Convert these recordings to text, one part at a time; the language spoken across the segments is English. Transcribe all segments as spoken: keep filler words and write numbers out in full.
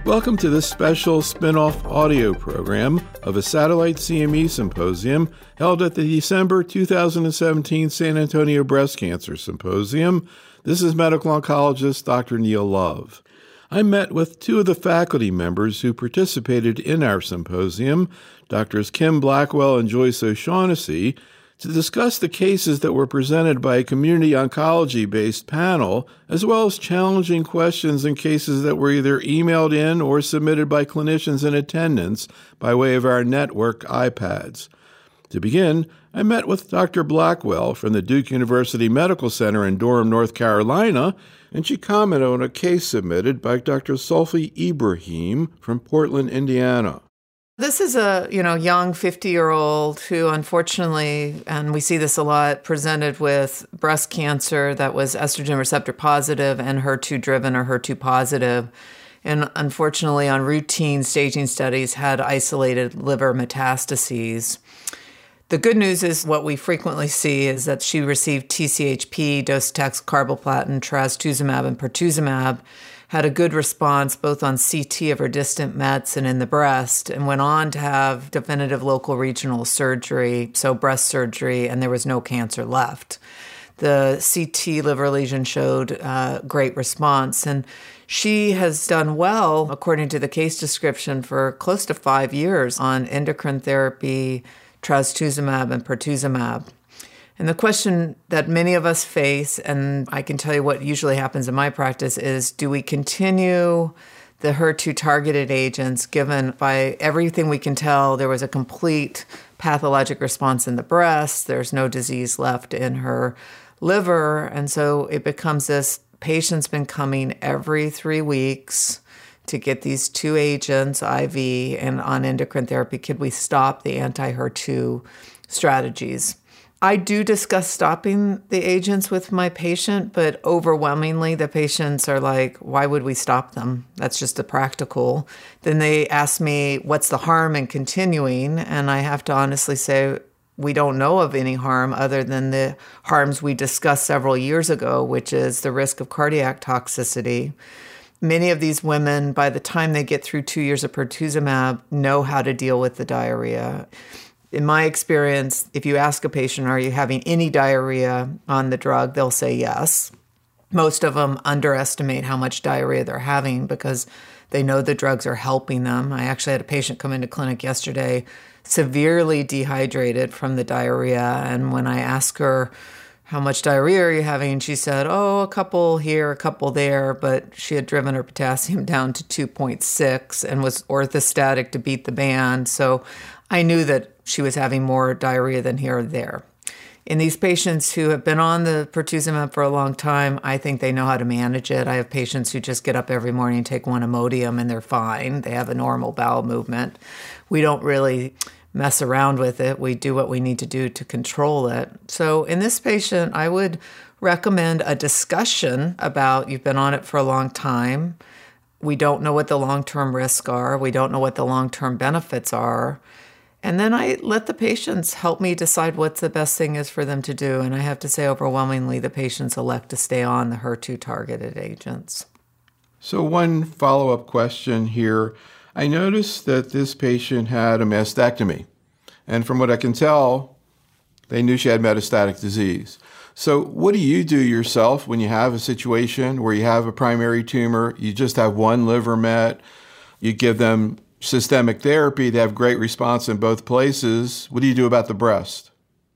Welcome to this special spin-off audio program of a satellite C M E symposium held at the December two thousand seventeen San Antonio Breast Cancer Symposium. This is medical oncologist Doctor Neil Love. I met with two of the faculty members who participated in our symposium, Doctors Kim Blackwell and Joyce O'Shaughnessy, to discuss the cases that were presented by a community oncology-based panel, as well as challenging questions and cases that were either emailed in or submitted by clinicians in attendance by way of our network iPads. To begin, I met with Doctor Blackwell from the Duke University Medical Center in Durham, North Carolina, and she commented on a case submitted by Doctor Sulfi Ibrahim from Portland, Indiana. This is a, you know, young fifty-year-old who unfortunately, and we see this a lot, presented with breast cancer that was estrogen receptor positive and H E R two driven or H E R two positive. And unfortunately, on routine staging studies, had isolated liver metastases. The good news is what we frequently see is that she received T C H P, docetaxel, carboplatin, trastuzumab, and pertuzumab, had a good response both on C T of her distant mets and in the breast, and went on to have definitive local regional surgery, so breast surgery, and there was no cancer left. The C T liver lesion showed uh, great response, and she has done well, according to the case description, for close to five years on endocrine therapy, trastuzumab, and pertuzumab. And the question that many of us face, and I can tell you what usually happens in my practice, is do we continue the H E R two targeted agents given by everything we can tell there was a complete pathologic response in the breast, there's no disease left in her liver, and so it becomes this patient's been coming every three weeks to get these two agents, I V and on endocrine therapy. Could we stop the anti-H E R two strategies? I do discuss stopping the agents with my patient, but overwhelmingly the patients are like, why would we stop them? That's just a practical. Then they ask me, what's the harm in continuing? And I have to honestly say, we don't know of any harm other than the harms we discussed several years ago, which is the risk of cardiac toxicity. Many of these women, by the time they get through two years of pertuzumab, know how to deal with the diarrhea. In my experience, if you ask a patient, are you having any diarrhea on the drug, they'll say yes. Most of them underestimate how much diarrhea they're having because they know the drugs are helping them. I actually had a patient come into clinic yesterday, severely dehydrated from the diarrhea. And when I asked her, how much diarrhea are you having? She said, oh, a couple here, a couple there, but she had driven her potassium down to two point six and was orthostatic to beat the band. So I knew that she was having more diarrhea than here or there. In these patients who have been on the pertuzumab for a long time, I think they know how to manage it. I have patients who just get up every morning and take one Imodium and they're fine. They have a normal bowel movement. We don't really mess around with it. We do what we need to do to control it. So in this patient, I would recommend a discussion about you've been on it for a long time. We don't know what the long-term risks are. We don't know what the long-term benefits are. And then I let the patients help me decide what the best thing is for them to do. And I have to say, overwhelmingly, the patients elect to stay on the H E R two targeted agents. So one follow-up question here. I noticed that this patient had a mastectomy. And from what I can tell, they knew she had metastatic disease. So what do you do yourself when you have a situation where you have a primary tumor, you just have one liver met, you give them systemic therapy, they have great response in both places. What do you do about the breast?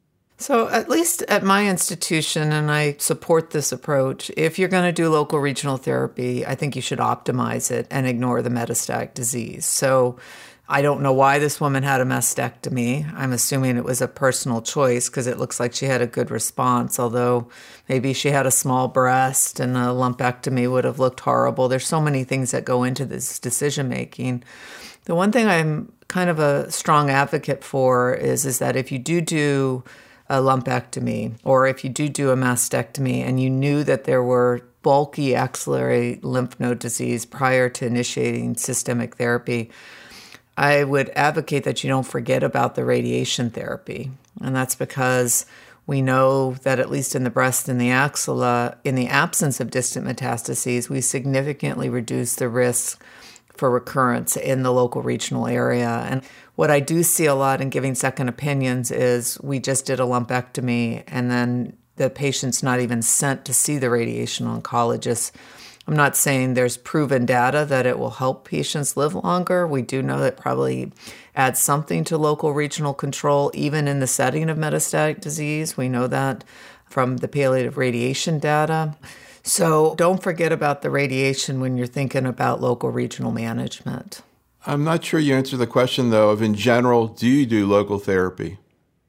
So at least at my institution, and I support this approach, if you're going to do local regional therapy, I think you should optimize it and ignore the metastatic disease. So I don't know why this woman had a mastectomy. I'm assuming it was a personal choice because it looks like she had a good response, although maybe she had a small breast and a lumpectomy would have looked horrible. There's so many things that go into this decision-making. The one thing I'm kind of a strong advocate for is, is that if you do do a lumpectomy or if you do do a mastectomy and you knew that there were bulky axillary lymph node disease prior to initiating systemic therapy, I would advocate that you don't forget about the radiation therapy. And that's because we know that at least in the breast and the axilla, in the absence of distant metastases, we significantly reduce the risk for recurrence in the local regional area. And what I do see a lot in giving second opinions is we just did a lumpectomy and then the patient's not even sent to see the radiation oncologist. I'm not saying there's proven data that it will help patients live longer. We do know that probably adds something to local regional control, even in the setting of metastatic disease. We know that from the palliative radiation data. So don't forget about the radiation when you're thinking about local regional management. I'm not sure you answered the question, though, of in general, do you do local therapy?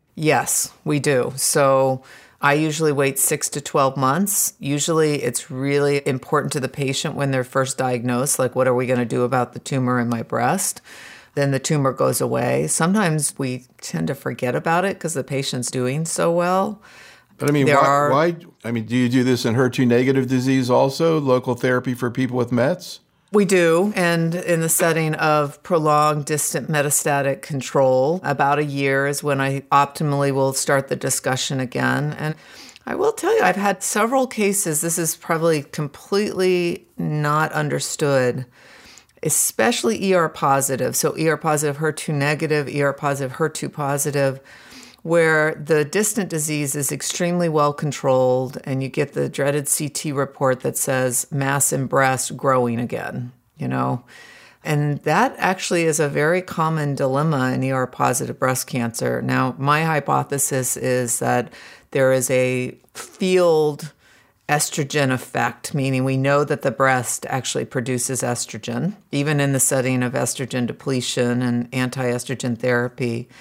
Yes, we do. So I usually wait six to twelve months. Usually it's really important to the patient when they're first diagnosed, like what are we going to do about the tumor in my breast? Then the tumor goes away. Sometimes we tend to forget about it because the patient's doing so well. But I mean, There why, are- why? I mean, do you do this in H E R two negative disease also, local therapy for people with Mets? We do, and in the setting of prolonged distant metastatic control, about a year is when I optimally will start the discussion again. And I will tell you, I've had several cases, this is probably completely not understood, especially E R positive, so E R positive, H E R two negative, E R positive, H E R two positive, where the distant disease is extremely well controlled and you get the dreaded C T report that says mass in breast growing again, you know. And that actually is a very common dilemma in E R positive breast cancer. Now, my hypothesis is that there is a field estrogen effect, meaning we know that the breast actually produces estrogen, even in the setting of estrogen depletion and anti-estrogen therapy.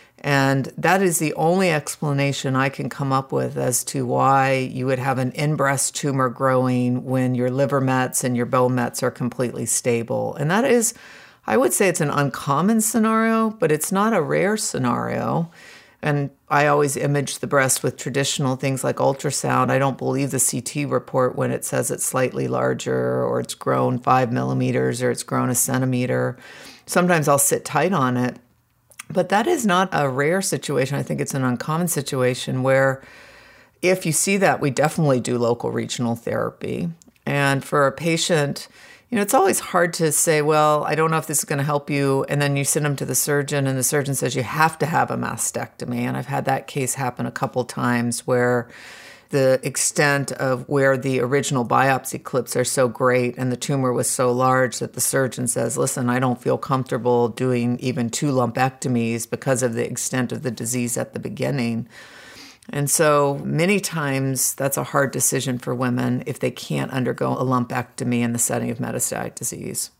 And that is the only explanation I can come up with as to why you would have an in-breast tumor growing when your liver mets and your bone mets are completely stable. And that is, I would say it's an uncommon scenario, but it's not a rare scenario. And I always image the breast with traditional things like ultrasound. I don't believe the C T report when it says it's slightly larger or it's grown five millimeters or it's grown a centimeter. Sometimes I'll sit tight on it. But that is not a rare situation. I think it's an uncommon situation where if you see that, we definitely do local regional therapy. And for a patient, you know, it's always hard to say, well, I don't know if this is going to help you. And then you send them to the surgeon and the surgeon says you have to have a mastectomy. And I've had that case happen a couple times where the extent of where the original biopsy clips are so great and the tumor was so large that the surgeon says, listen, I don't feel comfortable doing even two lumpectomies because of the extent of the disease at the beginning. And so many times that's a hard decision for women if they can't undergo a lumpectomy in the setting of metastatic disease.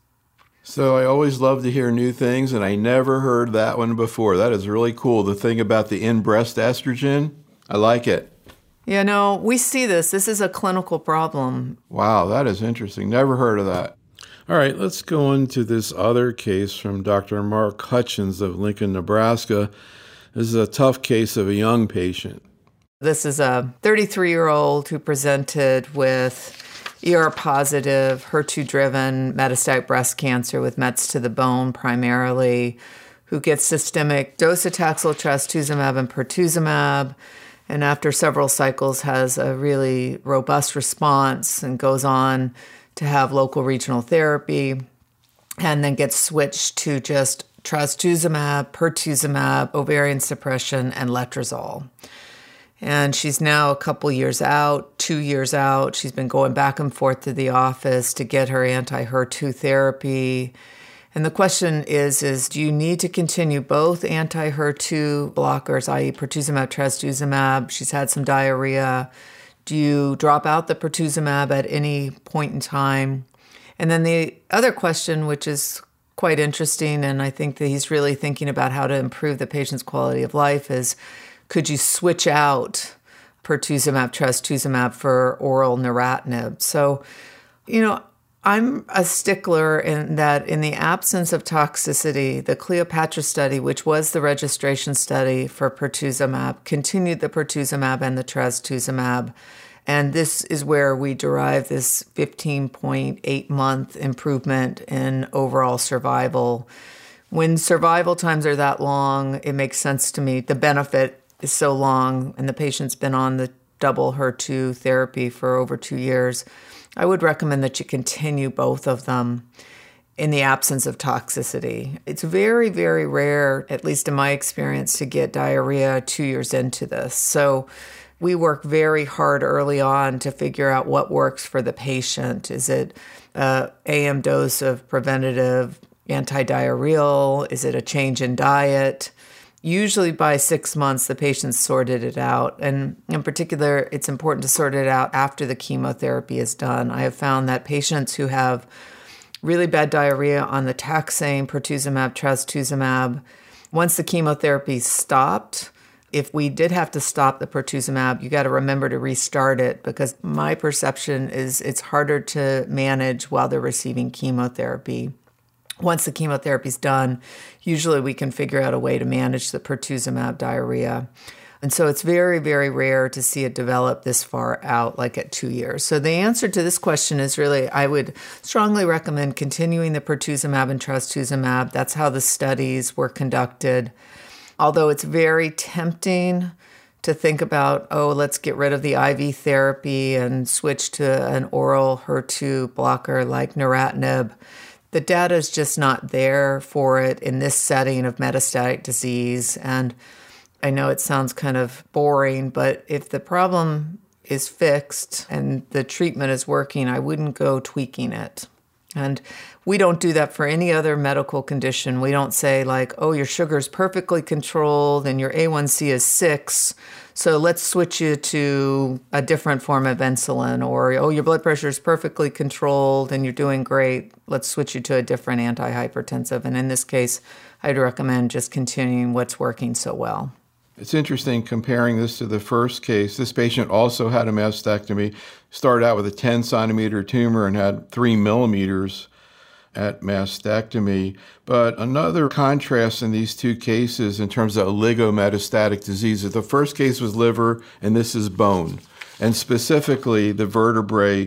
So I always love to hear new things, and I never heard that one before. That is really cool. The thing about the in-breast estrogen, I like it. Yeah, no, we see this. This is a clinical problem. Wow, that is interesting. Never heard of that. All right, let's go on to this other case from Doctor Mark Hutchins of Lincoln, Nebraska. This is a tough case of a young patient. This is a thirty-three-year-old who presented with E R positive, H E R two driven metastatic breast cancer with Mets to the bone primarily, who gets systemic docetaxel, trastuzumab, and pertuzumab, and after several cycles has a really robust response and goes on to have local regional therapy, and then gets switched to just trastuzumab, pertuzumab, ovarian suppression, and letrozole. And she's now a couple years out, two years out. She's been going back and forth to the office to get her anti-H E R two therapy. And the question is, is do you need to continue both anti-H E R two blockers, that is pertuzumab, trastuzumab? She's had some diarrhea. Do you drop out the pertuzumab at any point in time? And then the other question, which is quite interesting, and I think that he's really thinking about how to improve the patient's quality of life, is could you switch out pertuzumab, trastuzumab for oral neratinib? So, you know, I'm a stickler in that in the absence of toxicity, the Cleopatra study, which was the registration study for pertuzumab, continued the pertuzumab and the trastuzumab. And this is where we derive this fifteen point eight month improvement in overall survival. When survival times are that long, it makes sense to me. The benefit is so long, and the patient's been on the double H E R two therapy for over two years. I would recommend that you continue both of them. in the absence of toxicity. It's very, very rare, at least in my experience, to get diarrhea two years into this. So we work very hard early on to figure out what works for the patient. Is it a A M dose of preventative antidiarrheal? Is it a change in diet? Usually by six months, the patient's sorted it out. And in particular, it's important to sort it out after the chemotherapy is done. I have found that patients who have really bad diarrhea on the taxane, pertuzumab, trastuzumab, once the chemotherapy stopped, if we did have to stop the pertuzumab, you got to remember to restart it, because my perception is it's harder to manage while they're receiving chemotherapy. Once the chemotherapy is done, usually we can figure out a way to manage the pertuzumab diarrhea. And so it's very, very rare to see it develop this far out, like at two years. So the answer to this question is really, I would strongly recommend continuing the pertuzumab and trastuzumab. That's how the studies were conducted. Although it's very tempting to think about, oh, let's get rid of the I V therapy and switch to an oral H E R two blocker like neratinib. The data is just not there for it in this setting of metastatic disease. And I know it sounds kind of boring, but if the problem is fixed and the treatment is working, I wouldn't go tweaking it. And we don't do that for any other medical condition. We don't say like, oh, your sugar is perfectly controlled and your A one C is six, so let's switch you to a different form of insulin. Or, oh, your blood pressure is perfectly controlled and you're doing great, let's switch you to a different antihypertensive. And in this case, I'd recommend just continuing what's working so well. It's interesting comparing this to the first case. This patient also had a mastectomy, started out with a ten centimeter tumor and had three millimeters at mastectomy. But another contrast in these two cases in terms of oligometastatic disease is the first case was liver and this is bone. And specifically the vertebrae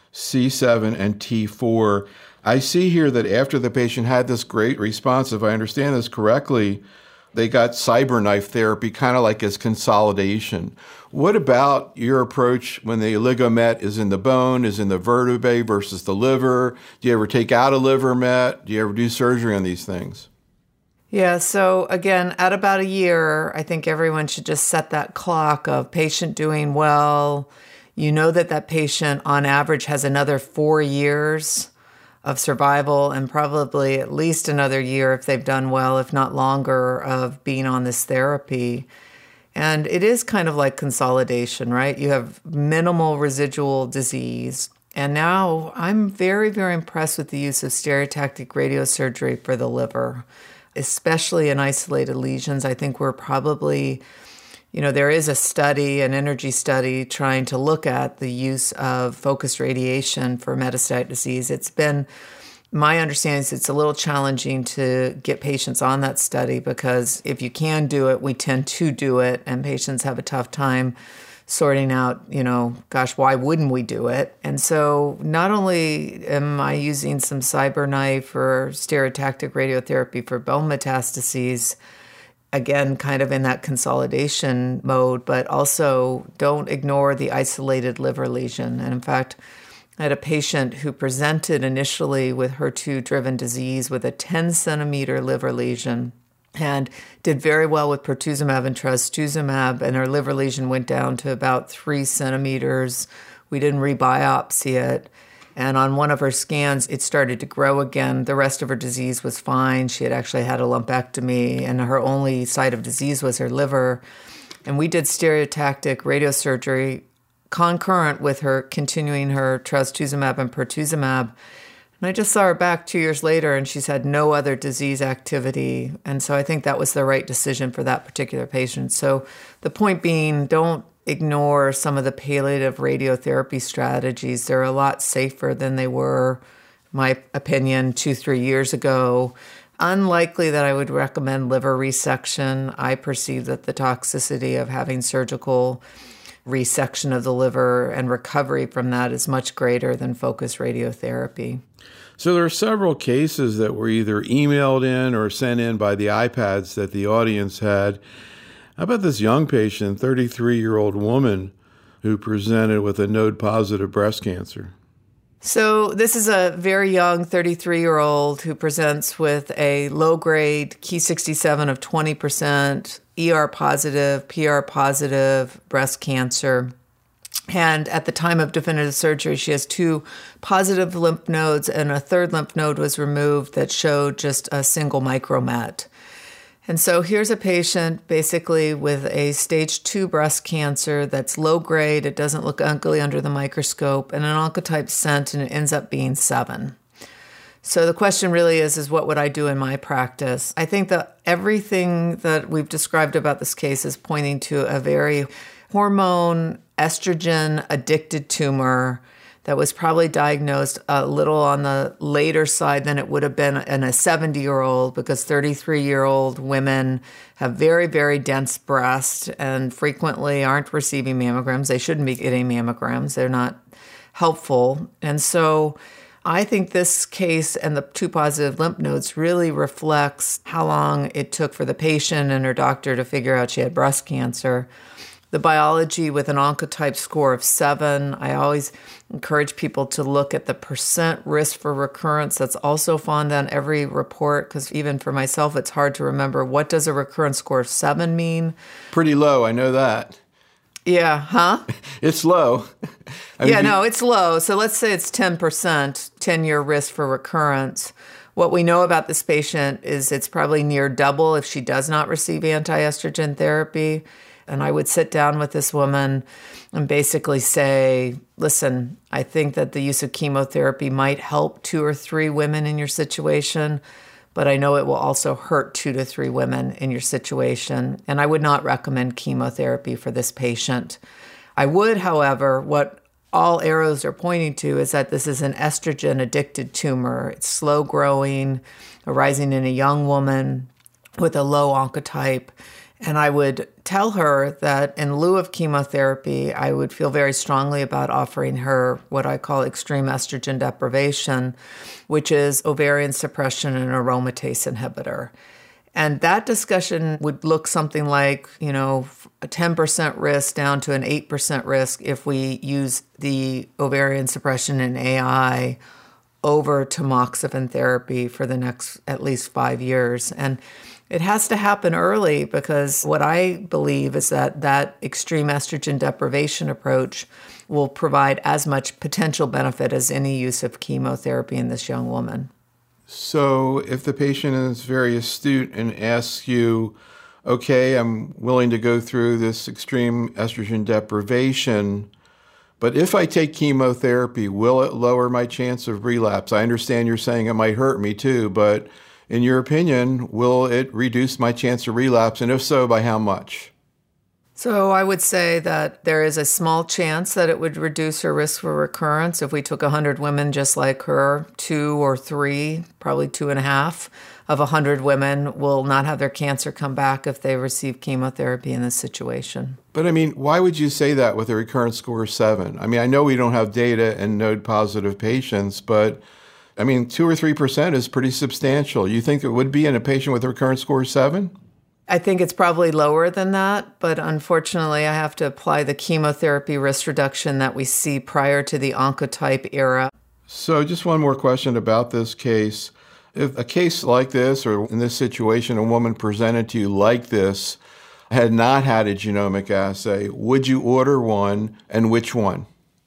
C seven and T four. I see here that after the patient had this great response, if I understand this correctly, they got CyberKnife therapy, kind of like as consolidation. What about your approach when the oligomet is in the bone, is in the vertebrae versus the liver? Do you ever take out a liver met? Do you ever do surgery on these things? Yeah, so again, at about a year, I think everyone should just set that clock of patient doing well. You know that that patient on average has another four years of survival and probably at least another year if they've done well, if not longer, of being on this therapy. And it is kind of like consolidation, right? You have minimal residual disease. And now I'm very, very impressed with the use of stereotactic radiosurgery for the liver, especially in isolated lesions. I think we're probably, you know, there is a study, an energy study, trying to look at the use of focused radiation for metastatic disease. It's been, my understanding is it's a little challenging to get patients on that study because if you can do it, we tend to do it, and patients have a tough time sorting out, you know, gosh, why wouldn't we do it? And so not only am I using some CyberKnife or stereotactic radiotherapy for bone metastases, again, kind of in that consolidation mode, but also don't ignore the isolated liver lesion. And in fact, I had a patient who presented initially with H E R two-driven disease with a ten centimeter liver lesion and did very well with pertuzumab and trastuzumab, and her liver lesion went down to about three centimeters. We didn't rebiopsy it. And on one of her scans, it started to grow again. The rest of her disease was fine. She had actually had a lumpectomy, and her only site of disease was her liver. And we did stereotactic radiosurgery concurrent with her continuing her trastuzumab and pertuzumab. And I just saw her back two years later, and she's had no other disease activity. And so I think that was the right decision for that particular patient. So the point being, don't ignore some of the palliative radiotherapy strategies. They're a lot safer than they were, in my opinion, two, three years ago. Unlikely that I would recommend liver resection. I perceive that the toxicity of having surgical resection of the liver and recovery from that is much greater than focused radiotherapy. So there are several cases that were either emailed in or sent in by the iPads that the audience had. How about this young patient, thirty-three-year-old woman, who presented with a node-positive breast cancer? So this is a very young thirty-three-year-old who presents with a low-grade Ki sixty-seven of twenty percent, E R positive, P R positive breast cancer. And at the time of definitive surgery, she has two positive lymph nodes, and a third lymph node was removed that showed just a single micromet. And so here's a patient basically with a stage two breast cancer that's low grade. It doesn't look ugly under the microscope, and an oncotype sent, and it ends up being seven. So the question really is, is what would I do in my practice? I think that everything that we've described about this case is pointing to a very hormone, estrogen addicted tumor that was probably diagnosed a little on the later side than it would have been in a seventy-year-old, because thirty-three-year-old women have very, very dense breasts and frequently aren't receiving mammograms. They shouldn't be getting mammograms. They're not helpful. And so I think this case and the two positive lymph nodes really reflects how long it took for the patient and her doctor to figure out she had breast cancer. The biology with an oncotype score of seven, I always encourage people to look at the percent risk for recurrence. That's also found on every report, because even for myself, it's hard to remember, what does a recurrence score of seven mean? Pretty low, I know that. Yeah, huh? It's low. I yeah, mean, no, it's low. So let's say it's ten percent, ten-year risk for recurrence. What we know about this patient is it's probably near double if she does not receive anti-estrogen therapy. And I would sit down with this woman and basically say, listen, I think that the use of chemotherapy might help two or three women in your situation, but I know it will also hurt two to three women in your situation. And I would not recommend chemotherapy for this patient. I would, however, what all arrows are pointing to is that this is an estrogen-addicted tumor. It's slow growing, arising in a young woman with a low oncotype. And I would tell her that in lieu of chemotherapy, I would feel very strongly about offering her what I call extreme estrogen deprivation, which is ovarian suppression and aromatase inhibitor. And that discussion would look something like, you know, a ten percent risk down to an eight percent risk if we use the ovarian suppression and A I over tamoxifen therapy for the next at least five years. And it has to happen early, because what I believe is that that extreme estrogen deprivation approach will provide as much potential benefit as any use of chemotherapy in this young woman. So if the patient is very astute and asks you, okay, I'm willing to go through this extreme estrogen deprivation, but if I take chemotherapy, will it lower my chance of relapse? I understand you're saying it might hurt me too, but in your opinion, will it reduce my chance of relapse? And if so, by how much? So I would say that there is a small chance that it would reduce her risk for recurrence. If we took one hundred women just like her, two or three, probably two and a half of one hundred women will not have their cancer come back if they receive chemotherapy in this situation. But I mean, why would you say that with a recurrence score of seven? I mean, I know we don't have data in node-positive patients, but I mean, two or three percent is pretty substantial. You think it would be in a patient with a recurrence score of seven? I think it's probably lower than that, but unfortunately, I have to apply the chemotherapy risk reduction that we see prior to the oncotype era. So just one more question about this case. If a case like this, or in this situation, a woman presented to you like this, had not had a genomic assay, would you order one, and which one?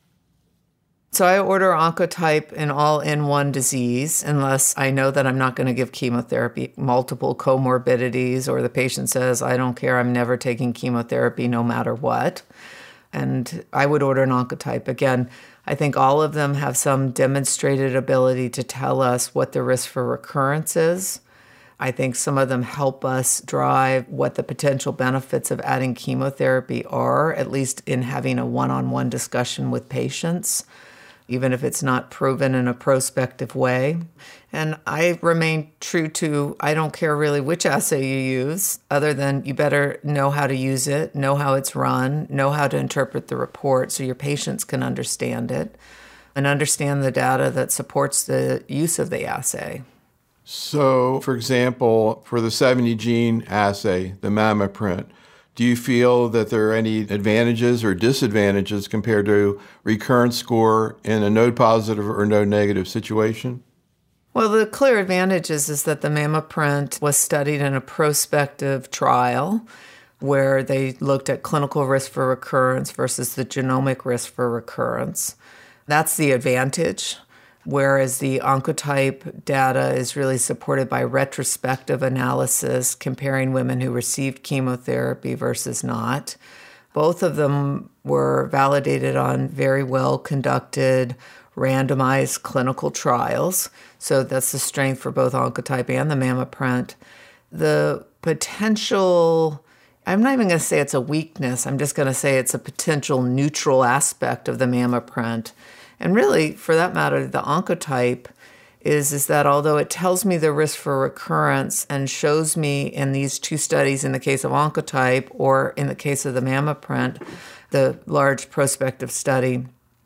So I order oncotype in all in one disease, unless I know that I'm not going to give chemotherapy, multiple comorbidities, or the patient says, I don't care, I'm never taking chemotherapy no matter what. And I would order an oncotype. Again, I think all of them have some demonstrated ability to tell us what the risk for recurrence is. I think some of them help us drive what the potential benefits of adding chemotherapy are, at least in having a one-on-one discussion with patients, even if it's not proven in a prospective way. And I remain true to, I don't care really which assay you use, other than you better know how to use it, know how it's run, know how to interpret the report so your patients can understand it, and understand the data that supports the use of the assay. So, for example, for the seventy gene assay, the MammaPrint, Do you feel that there are any advantages or disadvantages compared to recurrence score in a node positive or node negative situation? Well, the clear advantage is, is that the MammaPrint was studied in a prospective trial where they looked at clinical risk for recurrence versus the genomic risk for recurrence. That's the advantage, whereas the Oncotype data is really supported by retrospective analysis comparing women who received chemotherapy versus not. Both of them were validated on very well-conducted, randomized clinical trials. So that's the strength for both Oncotype and the MammaPrint. The potential, I'm not even going to say it's a weakness, I'm just going to say it's a potential neutral aspect of the MammaPrint. And really, for that matter, the Oncotype is, is that although it tells me the risk for recurrence and shows me in these two studies, in the case of Oncotype or in the case of the MammaPrint, the large prospective study,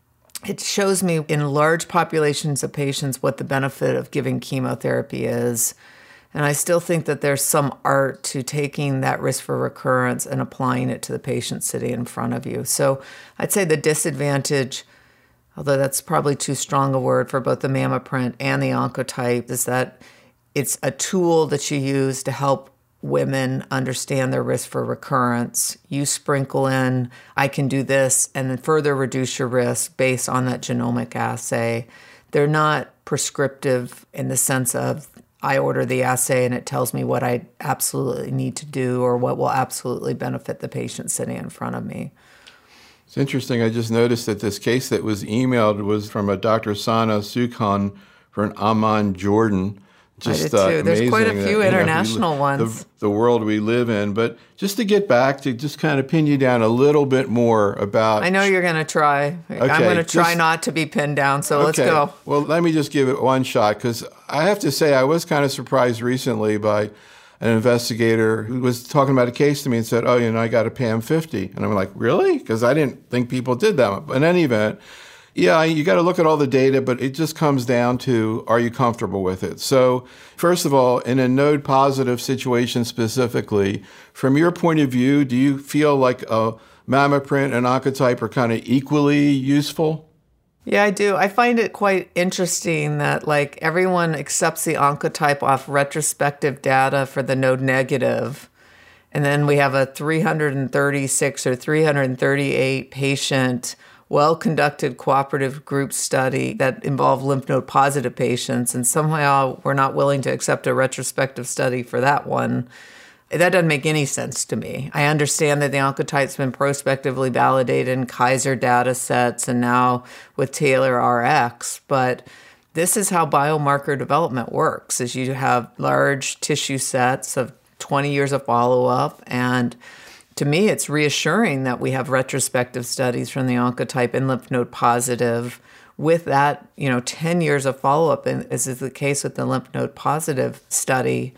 it shows me in large populations of patients what the benefit of giving chemotherapy is. And I still think that there's some art to taking that risk for recurrence and applying it to the patient sitting in front of you. So I'd say the disadvantage, although that's probably too strong a word for both the MammaPrint and the Oncotype, is that it's a tool that you use to help women understand their risk for recurrence. You sprinkle in, I can do this, and then further reduce your risk based on that genomic assay. They're not prescriptive in the sense of I order the assay and it tells me what I absolutely need to do or what will absolutely benefit the patient sitting in front of me. It's interesting. I just noticed that this case that was emailed was from a Doctor Sana Sukhan from Amman, Jordan. Just, I did too. Uh, There's quite a few that, international you know, ones. The, the world we live in. But just to get back to just kind of pin you down a little bit more about... I know you're going to try. Okay, I'm going to try just, not to be pinned down, so okay. Let's go. Well, let me just give it one shot, because I have to say I was kind of surprised recently by an investigator who was talking about a case to me and said, oh, you know, I got a P A M fifty. And I'm like, really? Because I didn't think people did that. But in any event, yeah, you got to look at all the data, but it just comes down to, are you comfortable with it? So first of all, in a node positive situation specifically, from your point of view, do you feel like a MammaPrint and Oncotype are kind of equally useful? Yeah, I do. I find it quite interesting that like everyone accepts the Oncotype off retrospective data for the node negative. And then we have a three hundred thirty-six or three hundred thirty-eight patient well-conducted cooperative group study that involved lymph node positive patients. And somehow we're not willing to accept a retrospective study for that one. That doesn't make any sense to me. I understand that the Oncotype's been prospectively validated in Kaiser data sets and now with Taylor R X, but this is how biomarker development works, is you have large tissue sets of twenty years of follow-up, and to me, it's reassuring that we have retrospective studies from the Oncotype in lymph node positive with that, you know, ten years of follow-up, and as is the case with the lymph node positive study.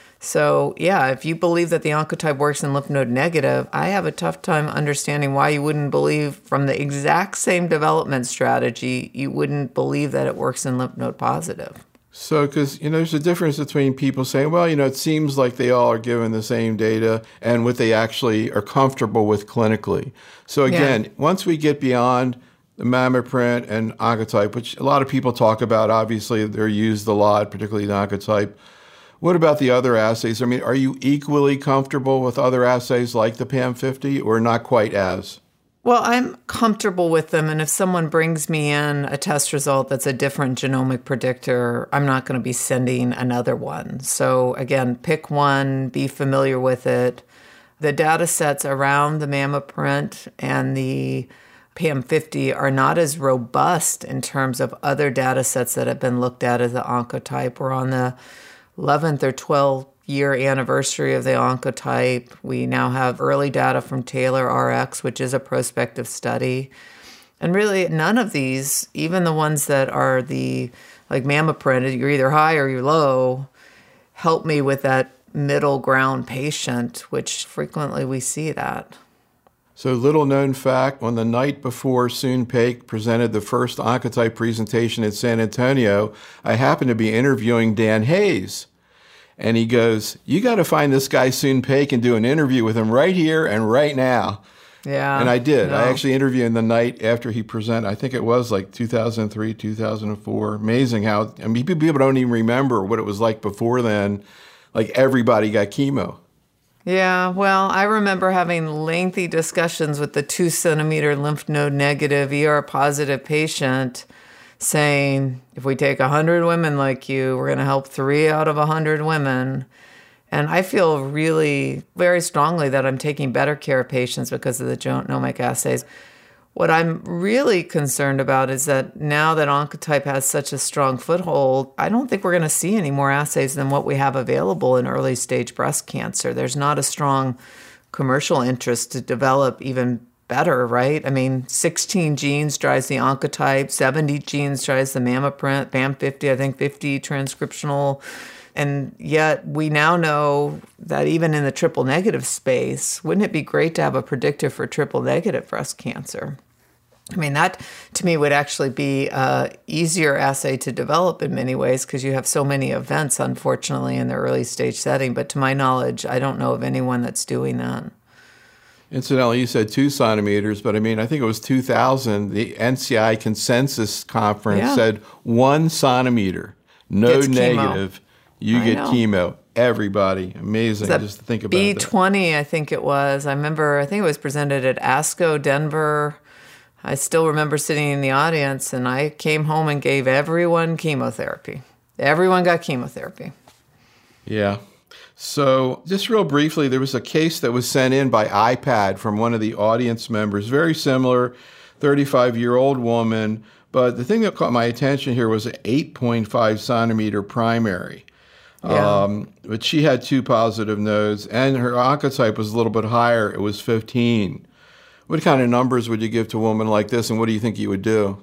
So, yeah, if you believe that the Oncotype works in lymph node negative, I have a tough time understanding why you wouldn't believe from the exact same development strategy, you wouldn't believe that it works in lymph node positive. So, because, you know, there's a difference between people saying, well, you know, it seems like they all are given the same data and what they actually are comfortable with clinically. So, again, yeah. Once we get beyond the MammaPrint and Oncotype, which a lot of people talk about, obviously they're used a lot, particularly the Oncotype. What about the other assays? I mean, are you equally comfortable with other assays like the P A M fifty or not quite as? Well, I'm comfortable with them, and if someone brings me in a test result that's a different genomic predictor, I'm not going to be sending another one. So again, pick one, be familiar with it. The data sets around the MammaPrint and the P A M fifty are not as robust in terms of other data sets that have been looked at as the Oncotype. We're on the eleventh or twelfth year anniversary of the Oncotype. We now have early data from Taylor R X, which is a prospective study. And really none of these, even the ones that are the, like MammaPrint, you're either high or you're low, help me with that middle ground patient, which frequently we see that. So little known fact, on the night before Soon Paik presented the first Oncotype presentation at San Antonio, I happened to be interviewing Dan Hayes. And he goes, you got to find this guy Soon Paik and do an interview with him right here and right now. Yeah. And I did. No. I actually interviewed him the night after he presented. I think it was like two thousand three, two thousand four. Amazing how, I mean, people don't even remember what it was like before then. Like everybody got chemo. Yeah, well, I remember having lengthy discussions with the two centimeter lymph node negative E R positive patient saying, if we take one hundred women like you, we're going to help three out of one hundred women. And I feel really very strongly that I'm taking better care of patients because of the genomic assays. What I'm really concerned about is that now that Oncotype has such a strong foothold, I don't think we're going to see any more assays than what we have available in early stage breast cancer. There's not a strong commercial interest to develop even better, right? I mean, sixteen genes drives the Oncotype, seventy genes drives the Mammaprint, B A M fifty, I think fifty transcriptional. And yet we now know that even in the triple negative space, wouldn't it be great to have a predictor for triple negative breast cancer? I mean, that to me would actually be an easier assay to develop in many ways because you have so many events, unfortunately, in the early stage setting. But to my knowledge, I don't know of anyone that's doing that. Incidentally, you said two centimeters, but I mean, I think it was two thousand. The N C I consensus conference Yeah. said one centimeter, no Gets chemo. negative, you I get know. chemo. Everybody. Amazing That just to think about B that. twenty, I think it was. I remember, I think it was presented at ASCO Denver. I still remember sitting in the audience, and I came home and gave everyone chemotherapy. Everyone got chemotherapy. Yeah. So just real briefly, there was a case that was sent in by iPad from one of the audience members, very similar, thirty-five-year-old woman. But the thing that caught my attention here was an eight point five centimeter primary. Yeah. Um, but she had two positive nodes, and her oncotype was a little bit higher. It was fifteen. What kind of numbers would you give to a woman like this, and what do you think you would do?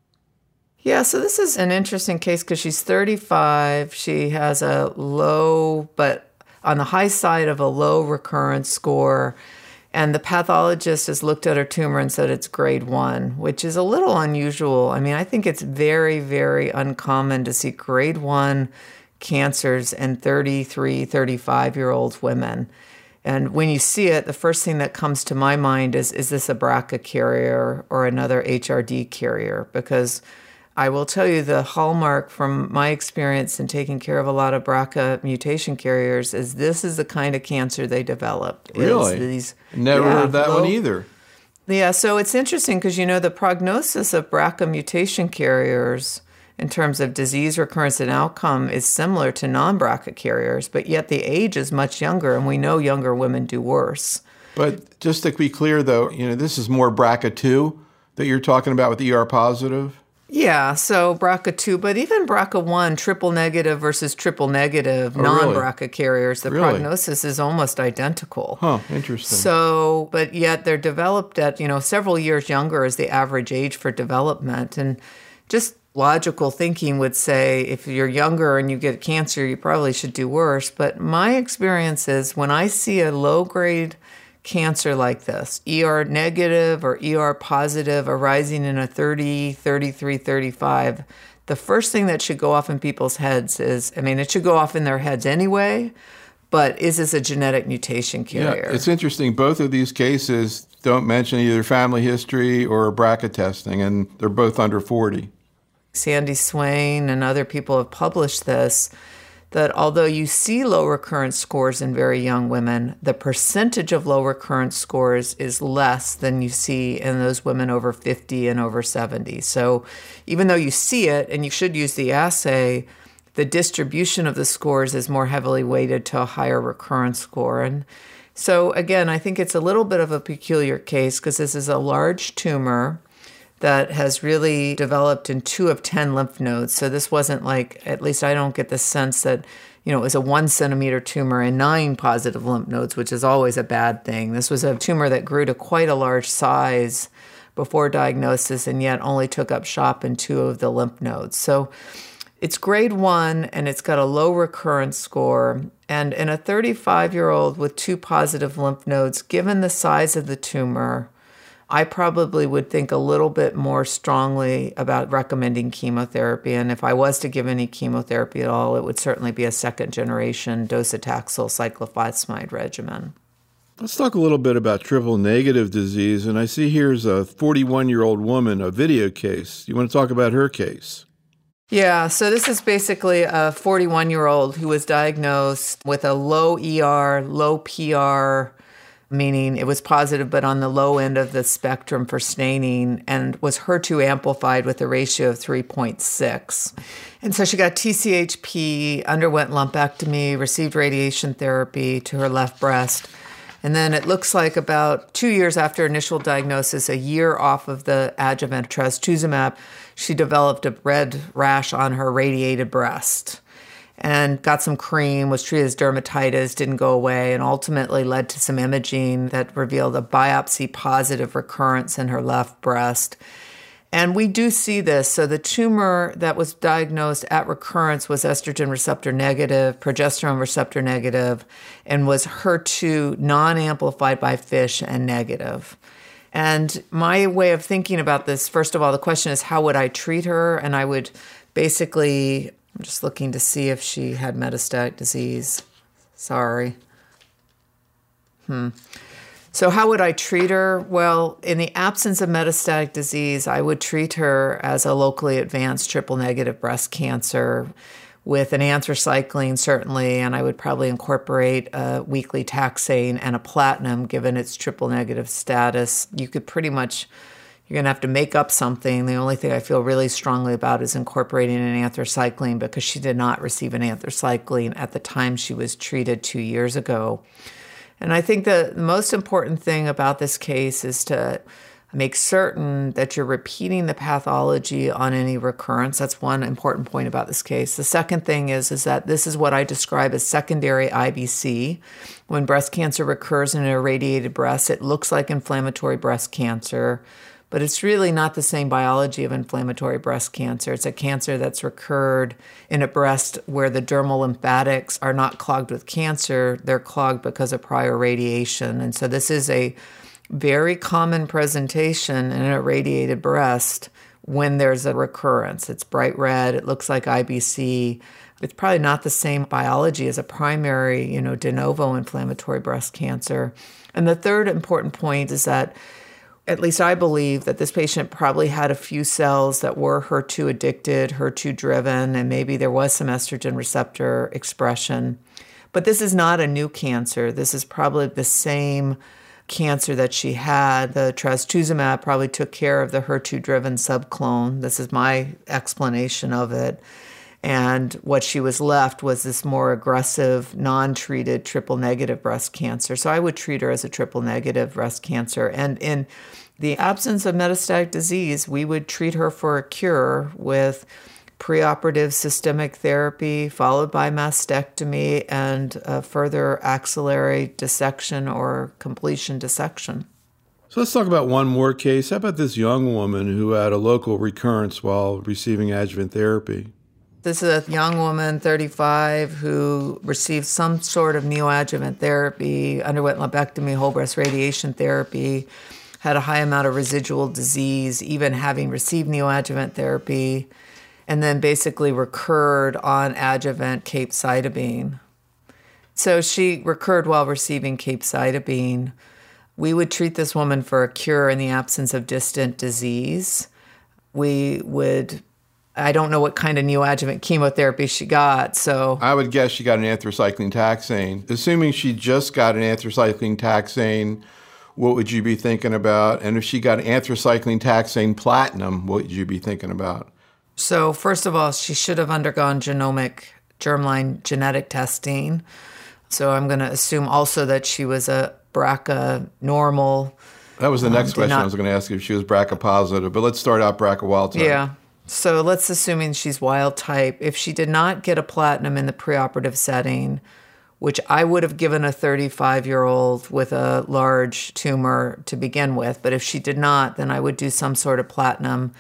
Yeah, so this is an interesting case because she's thirty-five. She has a low, but on the high side of a low recurrence score. And the pathologist has looked at her tumor and said it's grade one, which is a little unusual. I mean, I think it's very, very uncommon to see grade one cancers in thirty-three, thirty-five-year-old women. And when you see it, the first thing that comes to my mind is, is this a B R C A carrier or another H R D carrier? Because I will tell you the hallmark from my experience in taking care of a lot of B R C A mutation carriers is this is the kind of cancer they develop. is Really? These, Never yeah, heard that low- one either. Yeah, so it's interesting because, you know, the prognosis of B R C A mutation carriers in terms of disease recurrence and outcome is similar to non-B R C A carriers, but yet the age is much younger, and we know younger women do worse. But just to be clear, though, you know, this is more B R C A two that you're talking about with E R positive? Yeah, so B R C A two, but even B R C A one, triple negative versus triple negative, Oh, non-B R really? C A carriers, the Really? prognosis is almost identical. Huh, interesting. So, but yet they're developed at, you know, several years younger as the average age for development. And just logical thinking would say if you're younger and you get cancer, you probably should do worse. But my experience is when I see a low-grade cancer like this, E R negative or E R positive arising in a thirty, thirty-three, thirty-five, the first thing that should go off in people's heads is, I mean, it should go off in their heads anyway, but is this a genetic mutation carrier? Yeah, it's interesting. Both of these cases don't mention either family history or B R C A testing, and they're both under forty. Sandy Swain and other people have published this, that although you see low recurrence scores in very young women, the percentage of low recurrence scores is less than you see in those women over fifty and over seventy. So even though you see it, and you should use the assay, the distribution of the scores is more heavily weighted to a higher recurrence score. And so again, I think it's a little bit of a peculiar case because this is a large tumor that has really developed in two of ten lymph nodes. So this wasn't like, at least I don't get the sense that, you know, it was a one centimeter tumor and nine positive lymph nodes, which is always a bad thing. This was a tumor that grew to quite a large size before diagnosis and yet only took up shop in two of the lymph nodes. So it's grade one and it's got a low recurrence score. And in a thirty-five-year-old with two positive lymph nodes, given the size of the tumor, I probably would think a little bit more strongly about recommending chemotherapy. And if I was to give any chemotherapy at all, it would certainly be a second-generation docetaxel cyclophosphamide regimen. Let's talk a little bit about triple-negative disease. And I see here's a forty-one-year-old woman, a video case. You want to talk about her case? Yeah, so this is basically a forty-one-year-old who was diagnosed with a low E R, low P R, meaning it was positive but on the low end of the spectrum for staining, and was H E R two amplified with a ratio of three point six. And so she got T C H P, underwent lumpectomy, received radiation therapy to her left breast. And then it looks like about two years after initial diagnosis, a year off of the adjuvant trastuzumab, she developed a red rash on her radiated breast and got some cream, was treated as dermatitis, didn't go away, and ultimately led to some imaging that revealed a biopsy-positive recurrence in her left breast. And we do see this. So the tumor that was diagnosed at recurrence was estrogen receptor negative, progesterone receptor negative, and was H E R two non-amplified by FISH and negative. And my way of thinking about this, first of all, the question is, how would I treat her? And I would basically, I'm just looking to see if she had metastatic disease. Sorry. Hmm. So how would I treat her? Well, in the absence of metastatic disease, I would treat her as a locally advanced triple-negative breast cancer with an anthracycline, certainly, and I would probably incorporate a weekly taxane and a platinum, given its triple-negative status. You could pretty much, you're going to have to make up something. The only thing I feel really strongly about is incorporating an anthracycline, because she did not receive an anthracycline at the time she was treated two years ago. And I think the most important thing about this case is to make certain that you're repeating the pathology on any recurrence. That's one important point about this case. The second thing is, is that this is what I describe as secondary I B C. When breast cancer recurs in an irradiated breast, it looks like inflammatory breast cancer, but it's really not the same biology of inflammatory breast cancer. It's a cancer that's recurred in a breast where the dermal lymphatics are not clogged with cancer. They're clogged because of prior radiation. And so this is a very common presentation in an irradiated breast when there's a recurrence. It's bright red. It looks like I B C. It's probably not the same biology as a primary, you know, de novo inflammatory breast cancer. And the third important point is that, at least I believe, that this patient probably had a few cells that were H E R two addicted, H E R two driven, and maybe there was some estrogen receptor expression. But this is not a new cancer. This is probably the same cancer that she had. The trastuzumab probably took care of the H E R two driven subclone. This is my explanation of it. And what she was left was this more aggressive, non-treated triple-negative breast cancer. So I would treat her as a triple-negative breast cancer. And in the absence of metastatic disease, we would treat her for a cure with preoperative systemic therapy, followed by mastectomy and a further axillary dissection or completion dissection. So let's talk about one more case. How about this young woman who had a local recurrence while receiving adjuvant therapy? This is a young woman, thirty-five, who received some sort of neoadjuvant therapy, underwent lumpectomy, whole breast radiation therapy, had a high amount of residual disease, even having received neoadjuvant therapy, and then basically recurred on adjuvant capecitabine. So she recurred while receiving capecitabine. We would treat this woman for a cure in the absence of distant disease. We would... I don't know what kind of neoadjuvant chemotherapy she got, so... I would guess she got an anthracycline taxane. Assuming she just got an anthracycline taxane, what would you be thinking about? And if she got anthracycline taxane platinum, what would you be thinking about? So first of all, she should have undergone genomic germline genetic testing. So I'm going to assume also that she was a B R C A normal. That was the next um, question not... I was going to ask you, if she was B R C A positive. But let's start out B R C A wild type. Yeah. So let's assuming she's wild type. If she did not get a platinum in the preoperative setting, which I would have given a thirty-five-year-old with a large tumor to begin with, but if she did not, then I would do some sort of platinum.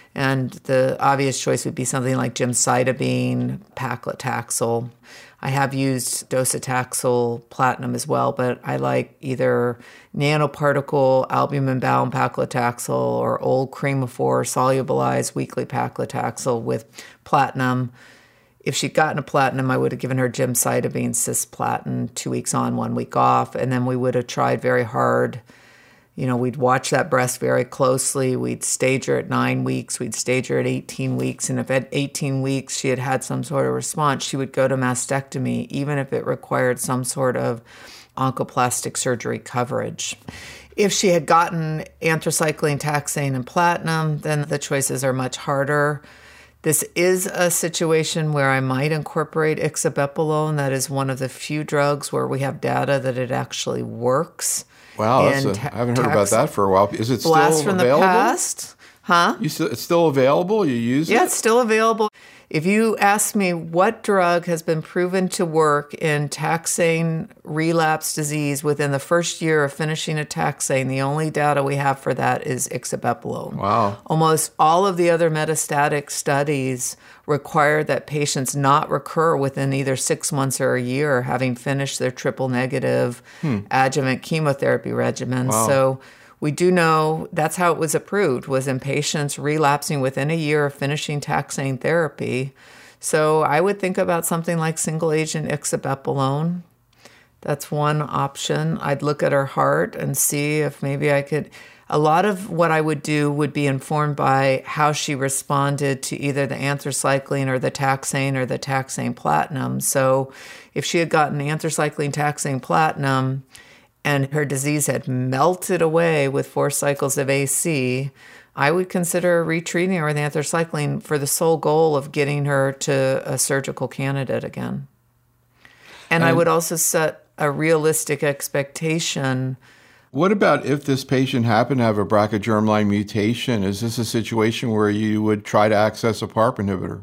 And the obvious choice would be something like gemcitabine, paclitaxel. I have used docetaxel platinum as well, but I like either nanoparticle albumin-bound paclitaxel or old Cremophor solubilized weekly paclitaxel with platinum. If she'd gotten a platinum, I would have given her gemcitabine cisplatin, two weeks on, one week off, and then we would have tried very hard. You know, we'd watch that breast very closely. We'd stage her at nine weeks. We'd stage her at eighteen weeks. And if at eighteen weeks she had had some sort of response, she would go to mastectomy, even if it required some sort of oncoplastic surgery coverage. If she had gotten anthracycline, taxane, and platinum, then the choices are much harder. This is a situation where I might incorporate ixabepilone. That is one of the few drugs where we have data that it actually works. Wow, that's a, ta- I haven't heard tax- about that for a while. Is it still blast from available? The past? Huh? You still, it's still available? You use Yeah, it? it's still available. If you ask me what drug has been proven to work in taxane relapse disease within the first year of finishing a taxane, the only data we have for that is ixabepilone. Wow. Almost all of the other metastatic studies require that patients not recur within either six months or a year, having finished their triple negative hmm. adjuvant chemotherapy regimen. Wow. So we do know that's how it was approved, was in patients relapsing within a year of finishing taxane therapy. So I would think about something like single-agent ixabepilone. That's one option. I'd look at her heart and see if maybe I could... A lot of what I would do would be informed by how she responded to either the anthracycline or the taxane or the taxane platinum. So if she had gotten anthracycline, taxane, platinum, and her disease had melted away with four cycles of A C, I would consider retreating her with anthracycline for the sole goal of getting her to a surgical candidate again. And, and I would also set a realistic expectation. What about if this patient happened to have a B R C A germline mutation? Is this a situation where you would try to access a PARP inhibitor?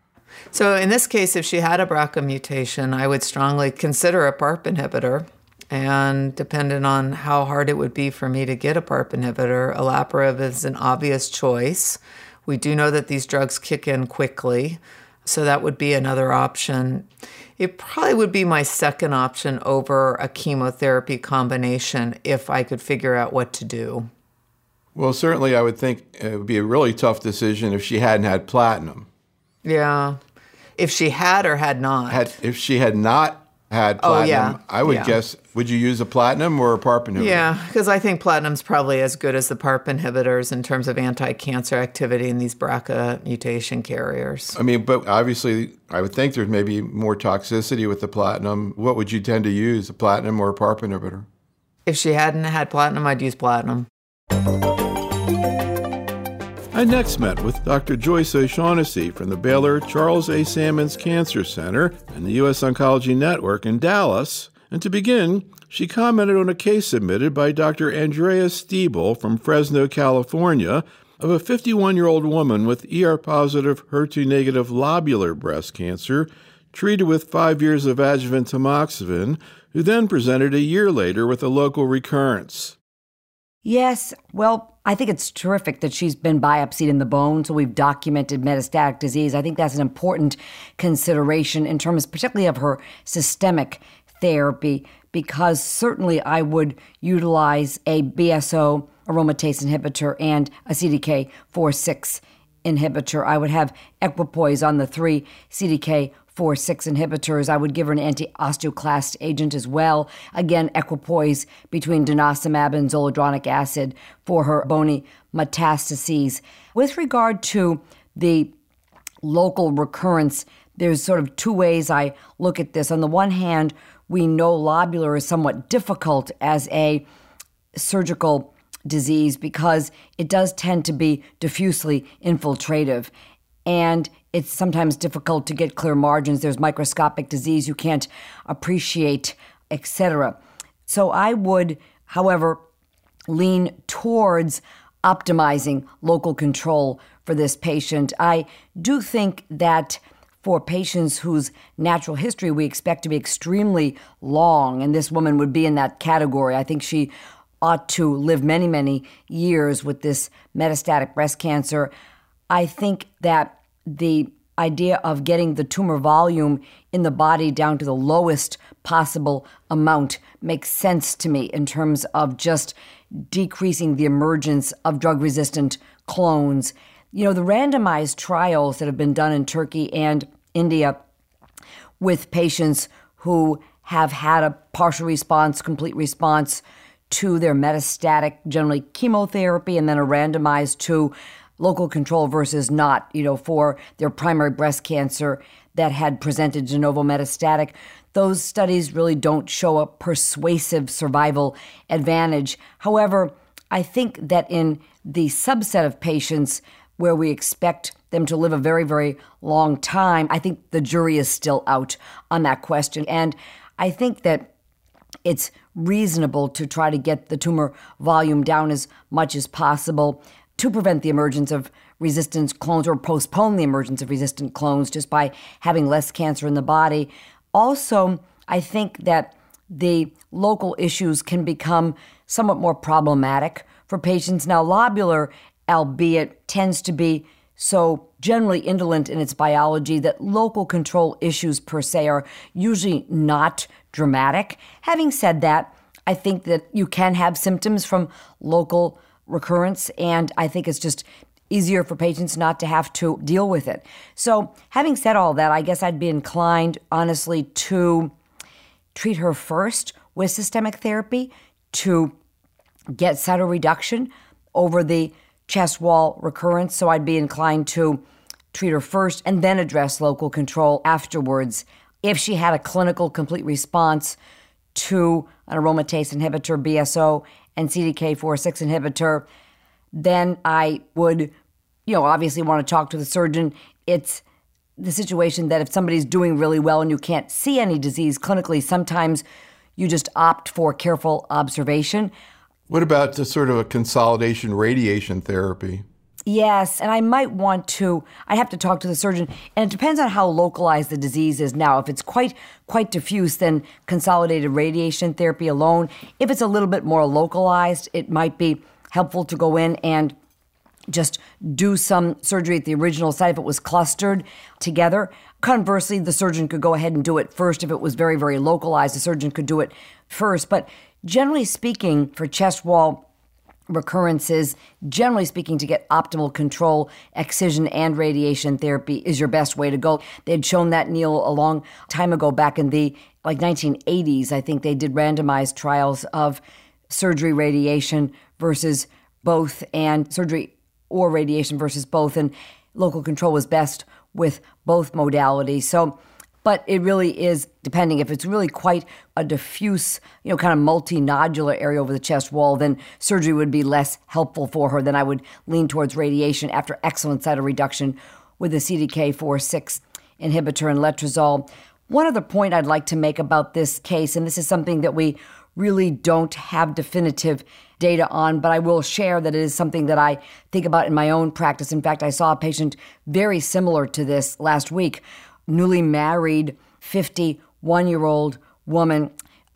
So in this case, if she had a B R C A mutation, I would strongly consider a PARP inhibitor. And depending on how hard it would be for me to get a PARP inhibitor, olaparib is an obvious choice. We do know that these drugs kick in quickly, so that would be another option. It probably would be my second option over a chemotherapy combination if I could figure out what to do. Well, certainly I would think it would be a really tough decision if she hadn't had platinum. Yeah. If she had or had not. Had, if she had not had platinum, oh, yeah. I would yeah. guess, would you use a platinum or a PARP inhibitor? Yeah, because I think platinum's probably as good as the PARP inhibitors in terms of anti-cancer activity in these B R C A mutation carriers. I mean, but obviously, I would think there's maybe more toxicity with the platinum. What would you tend to use, a platinum or a PARP inhibitor? If she hadn't had platinum, I'd use platinum. I next met with Doctor Joyce O'Shaughnessy from the Baylor Charles A. Sammons Cancer Center and the U S Oncology Network in Dallas. And to begin, she commented on a case submitted by Doctor Andrea Stiebel from Fresno, California, of a fifty-one-year-old woman with E R-positive, H E R two-negative lobular breast cancer treated with five years of adjuvant tamoxifen, who then presented a year later with a local recurrence. Yes, well, I think it's terrific that she's been biopsied in the bone, so we've documented metastatic disease. I think that's an important consideration in terms particularly of her systemic therapy, because certainly I would utilize a B S O aromatase inhibitor and a C D K four six inhibitor. I would have equipoise on the three C D K four six inhibitors. I would give her an anti-osteoclast agent as well. Again, equipoise between denosumab and zoledronic acid for her bony metastases. With regard to the local recurrence, there's sort of two ways I look at this. On the one hand, we know lobular is somewhat difficult as a surgical disease because it does tend to be diffusely infiltrative. And it's sometimes difficult to get clear margins. There's microscopic disease you can't appreciate, et cetera. So I would, however, lean towards optimizing local control for this patient. I do think that for patients whose natural history we expect to be extremely long, and this woman would be in that category, I think she ought to live many, many years with this metastatic breast cancer. I think that the idea of getting the tumor volume in the body down to the lowest possible amount makes sense to me in terms of just decreasing the emergence of drug-resistant clones. You know, the randomized trials that have been done in Turkey and India with patients who have had a partial response, complete response to their metastatic, generally chemotherapy, and then a randomized to local control versus not, you know, for their primary breast cancer that had presented de novo metastatic. Those studies really don't show a persuasive survival advantage. However, I think that in the subset of patients where we expect them to live a very, very long time, I think the jury is still out on that question. And I think that it's reasonable to try to get the tumor volume down as much as possible to prevent the emergence of resistant clones or postpone the emergence of resistant clones just by having less cancer in the body. Also, I think that the local issues can become somewhat more problematic for patients. Now, lobular, albeit, tends to be so generally indolent in its biology that local control issues per se are usually not dramatic. Having said that, I think that you can have symptoms from local recurrence, and I think it's just easier for patients not to have to deal with it. So having said all that, I guess I'd be inclined, honestly, to treat her first with systemic therapy to get cytoreduction over the chest wall recurrence. So I'd be inclined to treat her first and then address local control afterwards. If she had a clinical complete response to an aromatase inhibitor, B S O, and C D K four six inhibitor, then I would, you know, obviously want to talk to the surgeon. It's the situation that if somebody's doing really well and you can't see any disease clinically, sometimes you just opt for careful observation. What about the sort of a consolidation radiation therapy? Yes, and I might want to, I have to talk to the surgeon, and it depends on how localized the disease is now. If it's quite quite diffuse, then consolidated radiation therapy alone. If it's a little bit more localized, it might be helpful to go in and just do some surgery at the original site if it was clustered together. Conversely, the surgeon could go ahead and do it first. If it was very, very localized, the surgeon could do it first. But generally speaking, for chest wall recurrences, generally speaking, to get optimal control, excision and radiation therapy is your best way to go. They'd shown that, Neil, a long time ago, back in the like nineteen eighties. I think they did randomized trials of surgery, radiation versus both, and surgery or radiation versus both, and local control was best with both modalities. So, but it really is depending. If it's really quite a diffuse, you know, kind of multinodular area over the chest wall, then surgery would be less helpful for her. Then I would lean towards radiation after excellent cytoreduction with the C D K four six inhibitor and letrozole. One other point I'd like to make about this case, and this is something that we really don't have definitive data on, but I will share that it is something that I think about in my own practice. In fact, I saw a patient very similar to this last week. Newly married, fifty-one-year-old woman,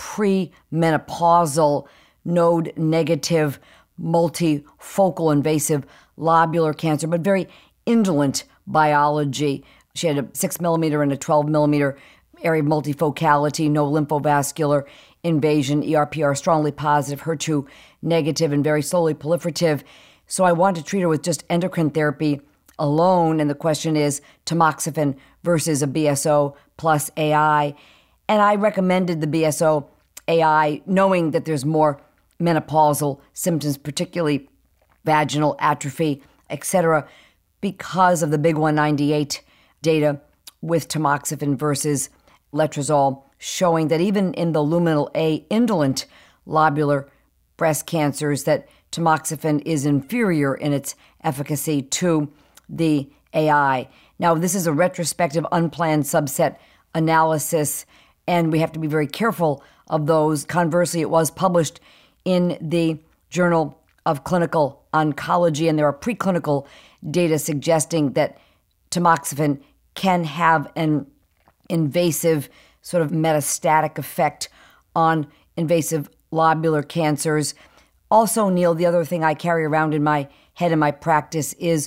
pre-menopausal, node-negative, multifocal invasive lobular cancer, but very indolent biology. She had a six millimeter and a twelve millimeter area of multifocality, no lymphovascular invasion, E R P R strongly positive, H E R two negative, and very slowly proliferative. So I wanted to treat her with just endocrine therapy alone, and the question is tamoxifen versus a B S O plus A I. And I recommended the B S O A I, knowing that there's more menopausal symptoms, particularly vaginal atrophy, et cetera, because of the big one ninety-eight data with tamoxifen versus letrozole, showing that even in the luminal A indolent lobular breast cancers, that tamoxifen is inferior in its efficacy to the A I. Now, this is a retrospective, unplanned subset analysis, and we have to be very careful of those. Conversely, it was published in the Journal of Clinical Oncology, and there are preclinical data suggesting that tamoxifen can have an invasive sort of metastatic effect on invasive lobular cancers. Also, Neil, the other thing I carry around in my head in my practice is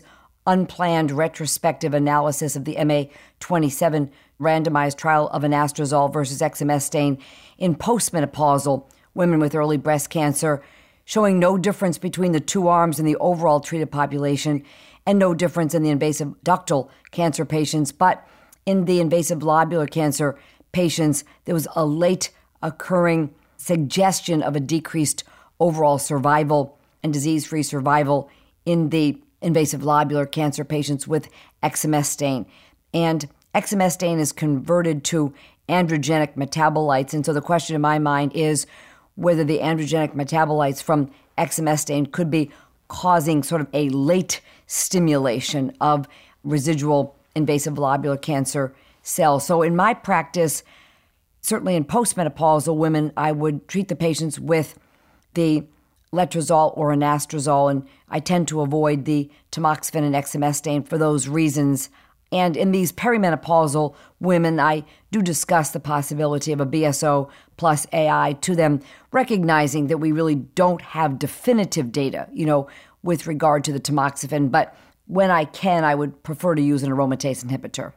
unplanned retrospective analysis of the M A twenty-seven randomized trial of anastrozole versus exemestane in postmenopausal women with early breast cancer, showing no difference between the two arms in the overall treated population and no difference in the invasive ductal cancer patients. But in the invasive lobular cancer patients, there was a late occurring suggestion of a decreased overall survival and disease-free survival in the invasive lobular cancer patients with exemestane. And exemestane is converted to androgenic metabolites. And so the question in my mind is whether the androgenic metabolites from exemestane could be causing sort of a late stimulation of residual invasive lobular cancer cells. So in my practice, certainly in postmenopausal women, I would treat the patients with the letrozole or anastrozole, and I tend to avoid the tamoxifen and exemestane for those reasons. And in these perimenopausal women, I do discuss the possibility of a B S O plus A I to them, recognizing that we really don't have definitive data, you know, with regard to the tamoxifen. But when I can, I would prefer to use an aromatase inhibitor.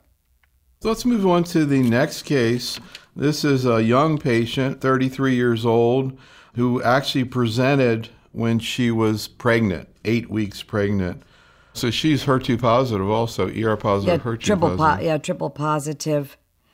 So let's move on to the next case. This is a young patient, thirty-three years old, who actually presented when she was pregnant, eight weeks pregnant. So she's H E R two positive also, E R positive, yeah, H E R two triple positive. Po- yeah, triple positive.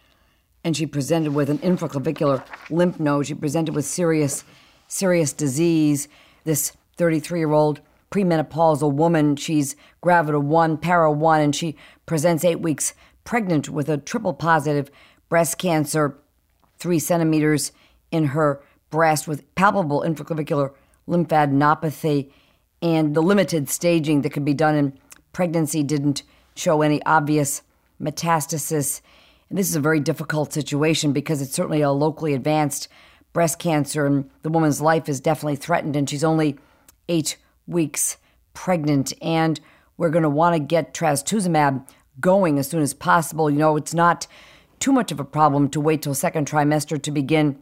And she presented with an infraclavicular lymph node. She presented with serious, serious disease. This thirty-three-year-old premenopausal woman, she's gravida one, para one, and she presents eight weeks pregnant with a triple positive breast cancer, three centimeters in her breast with palpable infraclavicular lymphadenopathy. And the limited staging that could be done in pregnancy didn't show any obvious metastasis. And this is a very difficult situation because it's certainly a locally advanced breast cancer, and the woman's life is definitely threatened, and she's only eight weeks pregnant. And we're going to want to get trastuzumab going as soon as possible. You know, it's not too much of a problem to wait till second trimester to begin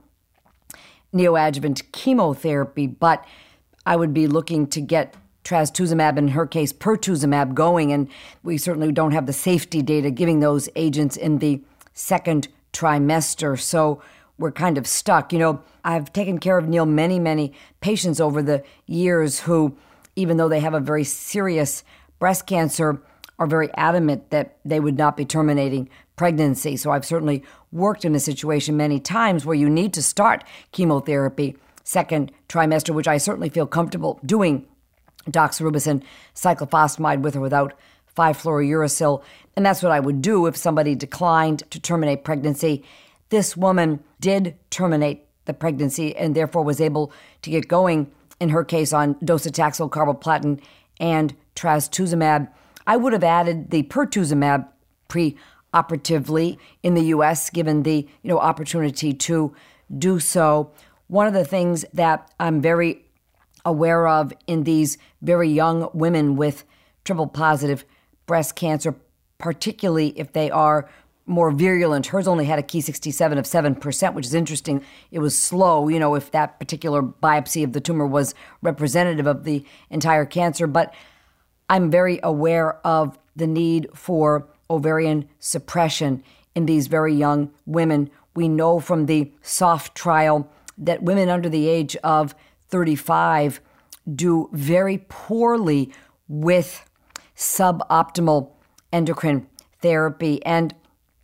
neoadjuvant chemotherapy, but I would be looking to get trastuzumab, in her case, pertuzumab, going, and we certainly don't have the safety data giving those agents in the second trimester, so we're kind of stuck. You know, I've taken care of, Neil, many, many patients over the years who, even though they have a very serious breast cancer, are very adamant that they would not be terminating pregnancy. So I've certainly worked in a situation many times where you need to start chemotherapy second trimester, which I certainly feel comfortable doing doxorubicin, cyclophosphamide with or without five fluorouracil. And that's what I would do if somebody declined to terminate pregnancy. This woman did terminate the pregnancy and therefore was able to get going, in her case, on docetaxel, carboplatin, and trastuzumab. I would have added the pertuzumab pre-operatively in the U S, given the you know opportunity to do so. One of the things that I'm very aware of in these very young women with triple positive breast cancer, particularly if they are more virulent. Hers only had a Ki sixty-seven of seven percent, which is interesting. It was slow, you know, if that particular biopsy of the tumor was representative of the entire cancer. But I'm very aware of the need for ovarian suppression in these very young women. We know from the SOFT trial that women under the age of thirty-five do very poorly with suboptimal endocrine therapy. And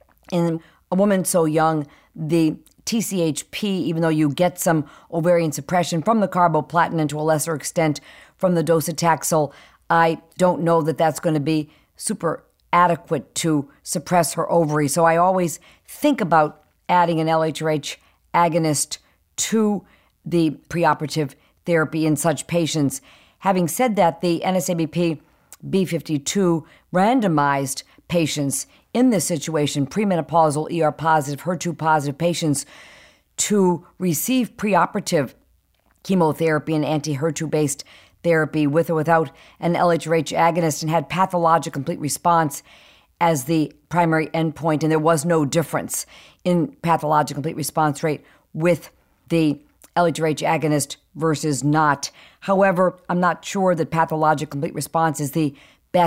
in a woman so young, the T C H P, even though you get some ovarian suppression from the carboplatin and to a lesser extent from the docetaxel, I don't know that that's going to be super adequate to suppress her ovary. So I always think about adding an L H R H agonist to the preoperative therapy in such patients. Having said that, the N S A B P B fifty-two randomized patients in this situation, premenopausal, E R positive, H E R two positive patients, to receive preoperative chemotherapy and anti-H E R two based therapy with or without an L H R H agonist, and had pathologic complete response as the primary endpoint. And there was no difference in pathologic complete response rate with the L H R H agonist versus not. However, I'm not sure that pathologic complete response is the best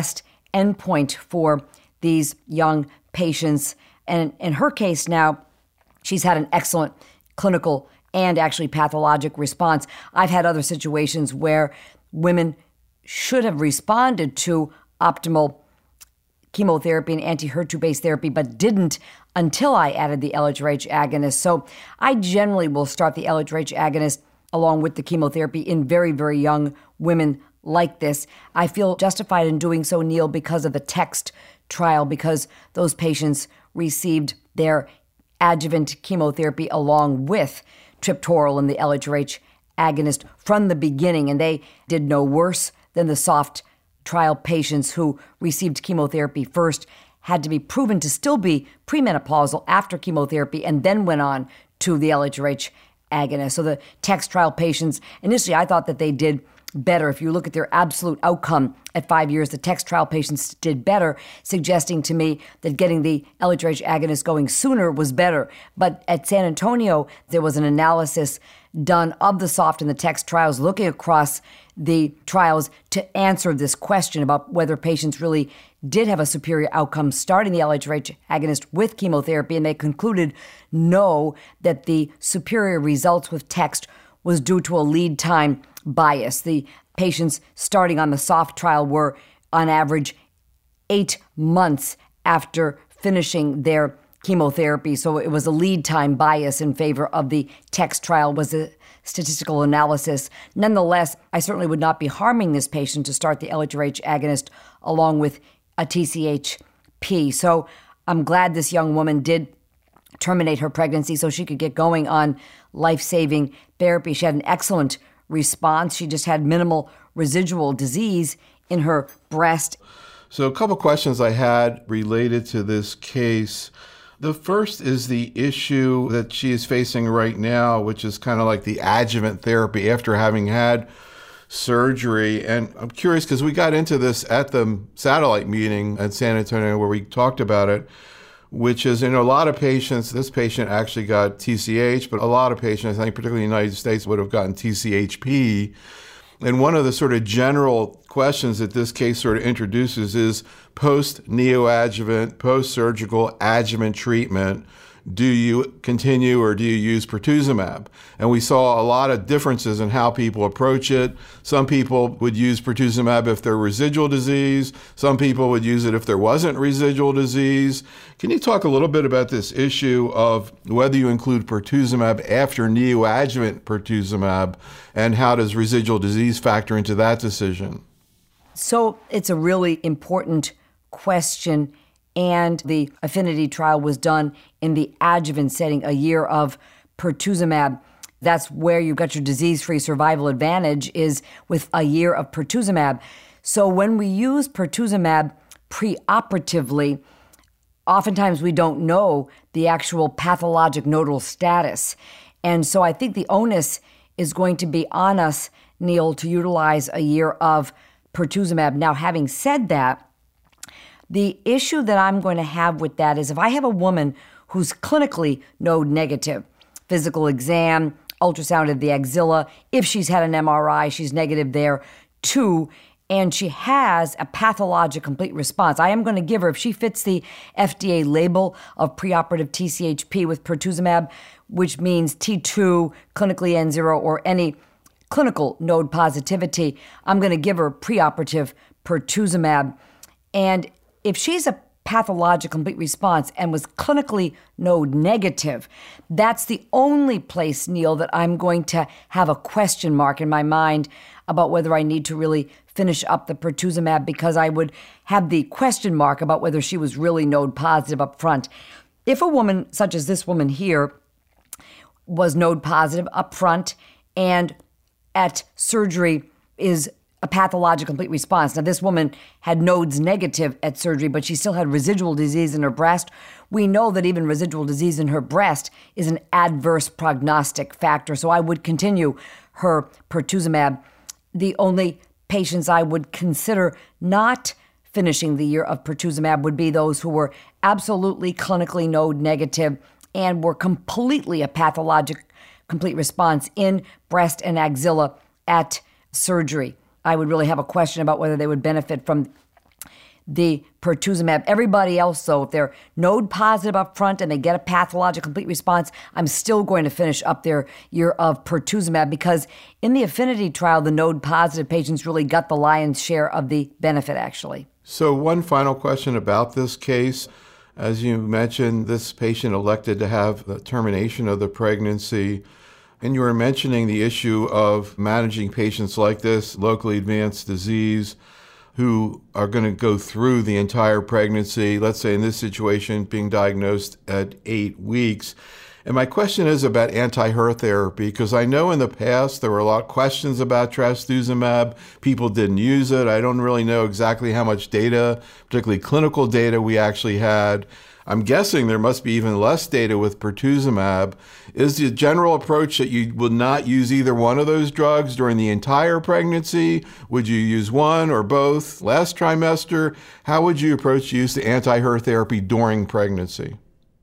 endpoint for these young patients. And in her case now, she's had an excellent clinical and actually pathologic response. I've had other situations where women should have responded to optimal chemotherapy and anti-H E R two-based therapy, but didn't until I added the L H R H agonist. So I generally will start the L H R H agonist along with the chemotherapy in very, very young women like this. I feel justified in doing so, Neil, because of the TEXT trial, because those patients received their adjuvant chemotherapy along with triptorel and the L H R H agonist from the beginning, and they did no worse than the soft trial patients who received chemotherapy first, had to be proven to still be premenopausal after chemotherapy, and then went on to the L H R H agonist. So the TEXT trial patients, initially I thought that they did better. If you look at their absolute outcome at five years, the TEXT trial patients did better, suggesting to me that getting the L H R H agonist going sooner was better. But at San Antonio, there was an analysis done of the soft and the TEXT trials, looking across the trials to answer this question about whether patients really did have a superior outcome starting the L H R H agonist with chemotherapy, and they concluded no, that the superior results with TEXT was due to a lead time bias. The patients starting on the soft trial were, on average, eight months after finishing their chemotherapy. So it was a lead time bias in favor of the TEXT trial, was a statistical analysis. Nonetheless, I certainly would not be harming this patient to start the L H R H agonist along with a T C H P. So I'm glad this young woman did terminate her pregnancy so she could get going on life-saving therapy. She had an excellent response. She just had minimal residual disease in her breast. So a couple questions I had related to this case. The first is the issue that she is facing right now, which is kind of like the adjuvant therapy after having had surgery. And I'm curious because we got into this at the satellite meeting at San Antonio where we talked about it, which is, you know, a lot of patients, this patient actually got T C H, but a lot of patients, I think particularly in the United States, would have gotten T C H P. And one of the sort of general questions that this case sort of introduces is post-neoadjuvant, post-surgical adjuvant treatment. Do you continue or do you use pertuzumab? And we saw a lot of differences in how people approach it. Some people would use pertuzumab if there was residual disease. Some people would use it if there wasn't residual disease. Can you talk a little bit about this issue of whether you include pertuzumab after neoadjuvant pertuzumab, and how does residual disease factor into that decision? So it's a really important question. And the Affinity trial was done in the adjuvant setting, a year of pertuzumab. That's where you got your disease-free survival advantage, is with a year of pertuzumab. So when we use pertuzumab preoperatively, oftentimes we don't know the actual pathologic nodal status. And so I think the onus is going to be on us, Neil, to utilize a year of pertuzumab. Now, having said that, the issue that I'm going to have with that is if I have a woman who's clinically node negative, physical exam, ultrasound of the axilla, if she's had an M R I, she's negative there too, and she has a pathologic complete response, I am going to give her, if she fits the F D A label of preoperative T C H P with pertuzumab, which means T two, clinically N zero, or any clinical node positivity, I'm going to give her preoperative pertuzumab. And if she's a pathologic complete response and was clinically node negative, that's the only place, Neil, that I'm going to have a question mark in my mind about whether I need to really finish up the pertuzumab, because I would have the question mark about whether she was really node positive up front. If a woman such as this woman here was node positive up front and at surgery is a pathologic complete response. Now, this woman had nodes negative at surgery, but she still had residual disease in her breast. We know that even residual disease in her breast is an adverse prognostic factor, so I would continue her pertuzumab. The only patients I would consider not finishing the year of pertuzumab would be those who were absolutely clinically node negative and were completely a pathologic complete response in breast and axilla at surgery. I would really have a question about whether they would benefit from the pertuzumab. Everybody else, though, if they're node positive up front and they get a pathologic complete response, I'm still going to finish up their year of pertuzumab, because in the Affinity trial, the node positive patients really got the lion's share of the benefit, actually. So one final question about this case. As you mentioned, this patient elected to have the termination of the pregnancy. And you were mentioning the issue of managing patients like this, locally advanced disease, who are going to go through the entire pregnancy, let's say in this situation, being diagnosed at eight weeks. And my question is about anti-H E R therapy, because I know in the past there were a lot of questions about trastuzumab. People didn't use it. I don't really know exactly how much data, particularly clinical data, we actually had. I'm guessing there must be even less data with pertuzumab. Is the general approach that you would not use either one of those drugs during the entire pregnancy? Would you use one or both last trimester? How would you approach use the anti-H E R therapy during pregnancy?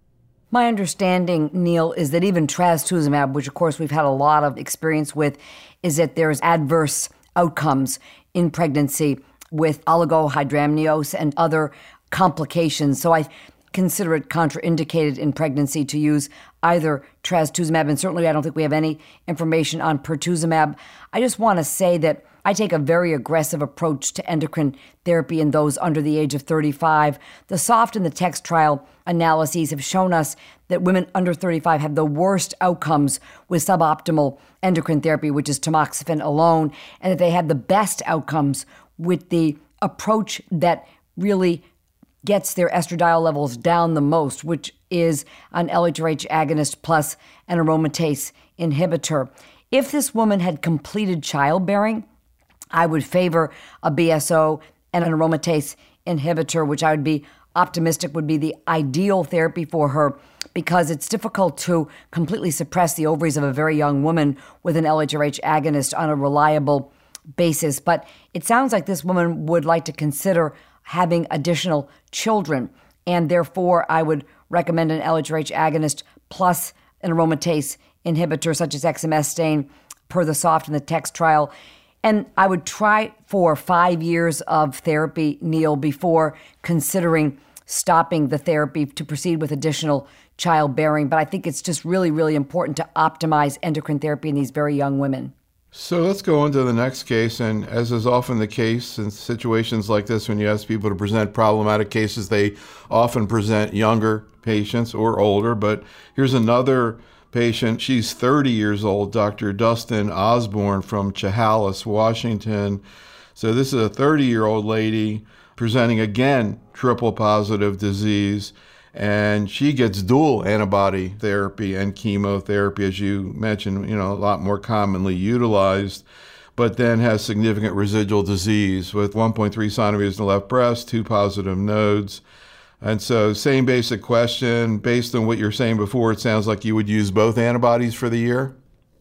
My understanding, Neil, is that even trastuzumab, which of course we've had a lot of experience with, is that there's adverse outcomes in pregnancy with oligohydramnios and other complications. So I consider it contraindicated in pregnancy to use either trastuzumab, and certainly I don't think we have any information on pertuzumab. I just want to say that I take a very aggressive approach to endocrine therapy in those under the age of thirty-five. The SOFT and the TEXT trial analyses have shown us that women under thirty-five have the worst outcomes with suboptimal endocrine therapy, which is tamoxifen alone, and that they had the best outcomes with the approach that really gets their estradiol levels down the most, which is an L H R H agonist plus an aromatase inhibitor. If this woman had completed childbearing, I would favor a B S O and an aromatase inhibitor, which I would be optimistic would be the ideal therapy for her, because it's difficult to completely suppress the ovaries of a very young woman with an L H R H agonist on a reliable basis. But it sounds like this woman would like to consider having additional children, and therefore I would recommend an L H R H agonist plus an aromatase inhibitor such as exemestane per the SOFT and the TEXT trial. And I would try for five years of therapy, Neil, before considering stopping the therapy to proceed with additional childbearing. But I think it's just really, really important to optimize endocrine therapy in these very young women. So let's go on to the next case. And as is often the case in situations like this, when you ask people to present problematic cases, they often present younger patients or older. But here's another patient. She's thirty years old, Doctor Dustin Osborne from Chehalis, Washington. So this is a thirty-year-old lady presenting again triple positive disease, and she gets dual antibody therapy and chemotherapy, as you mentioned, you know, a lot more commonly utilized, but then has significant residual disease with one point three centimeters in the left breast, two positive nodes. And so same basic question. Based on what you're saying before, it sounds like you would use both antibodies for the year?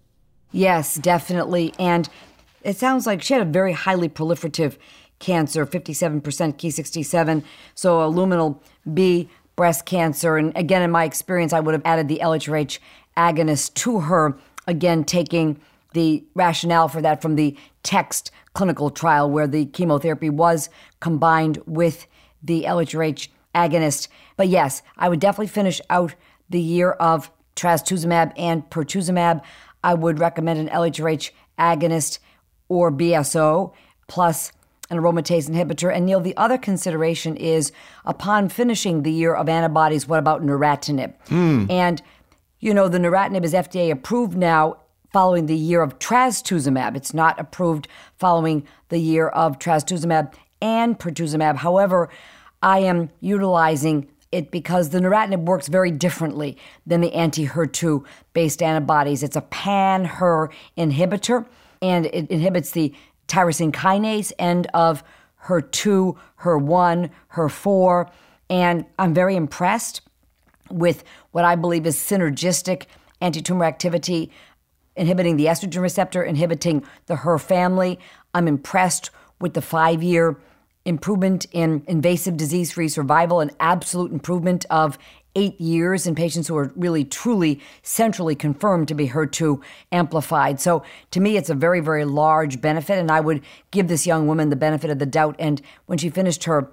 Yes, definitely. And it sounds like she had a very highly proliferative cancer, fifty-seven percent Ki sixty-seven, so a luminal B breast cancer. And again, in my experience, I would have added the L H R H agonist to her, again, taking the rationale for that from the TEXT clinical trial where the chemotherapy was combined with the L H R H agonist. But yes, I would definitely finish out the year of trastuzumab and pertuzumab. I would recommend an L H R H agonist or B S O plus an aromatase inhibitor. And Neil, the other consideration is upon finishing the year of antibodies, what about neratinib? Mm. And, you know, the neratinib is F D A approved now following the year of trastuzumab. It's not approved following the year of trastuzumab and pertuzumab. However, I am utilizing it because the neratinib works very differently than the anti-H E R two based antibodies. It's a pan-H E R inhibitor, and it inhibits the tyrosine kinase end of H E R two, H E R one, H E R four, and I'm very impressed with what I believe is synergistic anti-tumor activity, inhibiting the estrogen receptor, inhibiting the H E R family. I'm impressed with the five-year improvement in invasive disease-free survival, an absolute improvement of eight years in patients who are really, truly, centrally confirmed to be H E R two amplified. So to me, it's a very, very large benefit, and I would give this young woman the benefit of the doubt. And when she finished her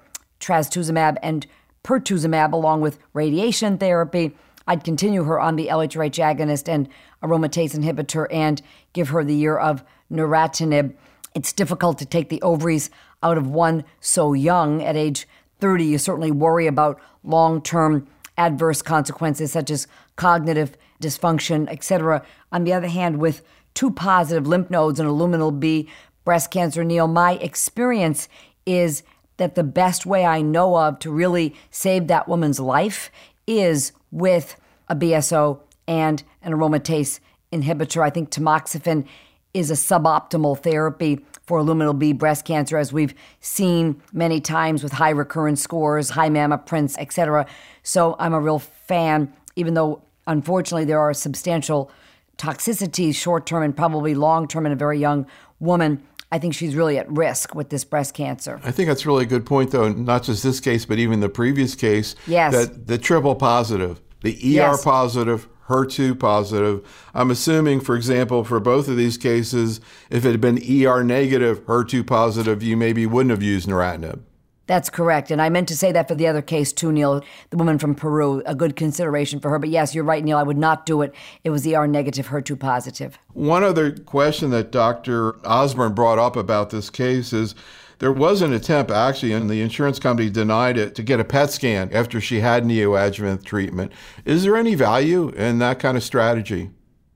trastuzumab and pertuzumab along with radiation therapy. I'd continue her on the L H R H agonist and aromatase inhibitor and give her the year of neratinib. It's difficult to take the ovaries out of one so young. At age thirty, you certainly worry about long-term adverse consequences such as cognitive dysfunction, et cetera. On the other hand, with two positive lymph nodes and a luminal B breast cancer, Neil, my experience is that the best way I know of to really save that woman's life is with a B S O and an aromatase inhibitor. I think tamoxifen is a suboptimal therapy for luminal B breast cancer, as we've seen many times with high recurrence scores, high mamma prints, et cetera. So I'm a real fan, even though unfortunately there are substantial toxicities, short-term and probably long-term in a very young woman. I think she's really at risk with this breast cancer. I think that's really a good point, though, not just this case, but even the previous case. Yes. That the triple positive, the E R Yes. positive, H E R two positive. I'm assuming, for example, for both of these cases, if it had been E R negative, H E R two positive, you maybe wouldn't have used neratinib. That's correct. And I meant to say that for the other case too, Neil, the woman from Peru, a good consideration for her. But yes, you're right, Neil, I would not do it. It was E R negative, H E R two positive. One other question that Doctor Osborne brought up about this case is there was an attempt, actually, and the insurance company denied it, to get a P E T scan after she had neoadjuvant treatment. Is there any value in that kind of strategy?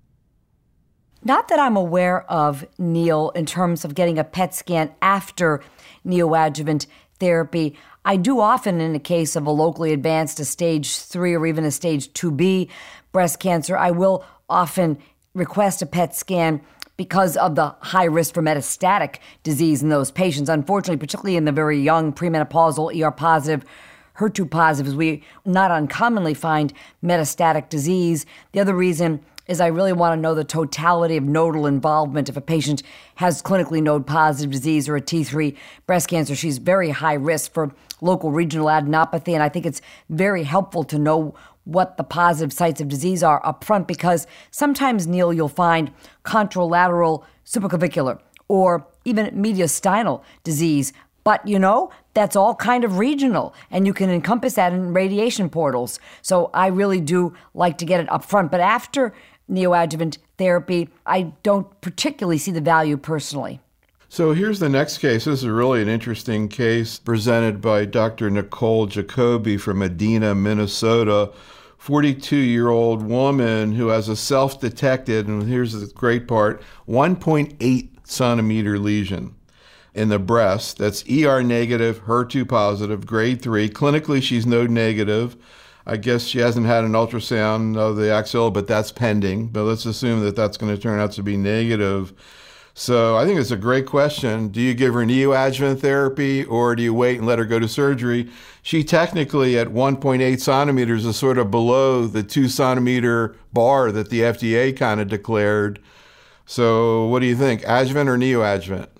Not that I'm aware of, Neil, in terms of getting a P E T scan after neoadjuvant therapy. I do often, in the case of a locally advanced, a stage three or even a stage two B breast cancer, I will often request a P E T scan because of the high risk for metastatic disease in those patients. Unfortunately, particularly in the very young premenopausal E R positive, H E R two positives, we not uncommonly find metastatic disease. The other reason is I really want to know the totality of nodal involvement. If a patient has clinically node-positive disease or a T three breast cancer, she's very high risk for local regional adenopathy, and I think it's very helpful to know what the positive sites of disease are up front, because sometimes, Neil, you'll find contralateral supraclavicular or even mediastinal disease. But, you know, that's all kind of regional, and you can encompass that in radiation portals. So I really do like to get it up front. But after neoadjuvant therapy, I don't particularly see the value personally. So here's the next case. This is really an interesting case presented by Doctor Nicole Jacoby from Medina, Minnesota. forty-two-year-old woman who has a self-detected, and here's the great part, one point eight centimeter lesion in the breast. That's E R negative, H E R two positive, grade three. Clinically, she's node negative. I guess she hasn't had an ultrasound of the axilla, but that's pending. But let's assume that that's going to turn out to be negative. So I think it's a great question. Do you give her neoadjuvant therapy or do you wait and let her go to surgery? She technically at one point eight centimeters is sort of below the two centimeter bar that the F D A kind of declared. So what do you think, adjuvant or neoadjuvant?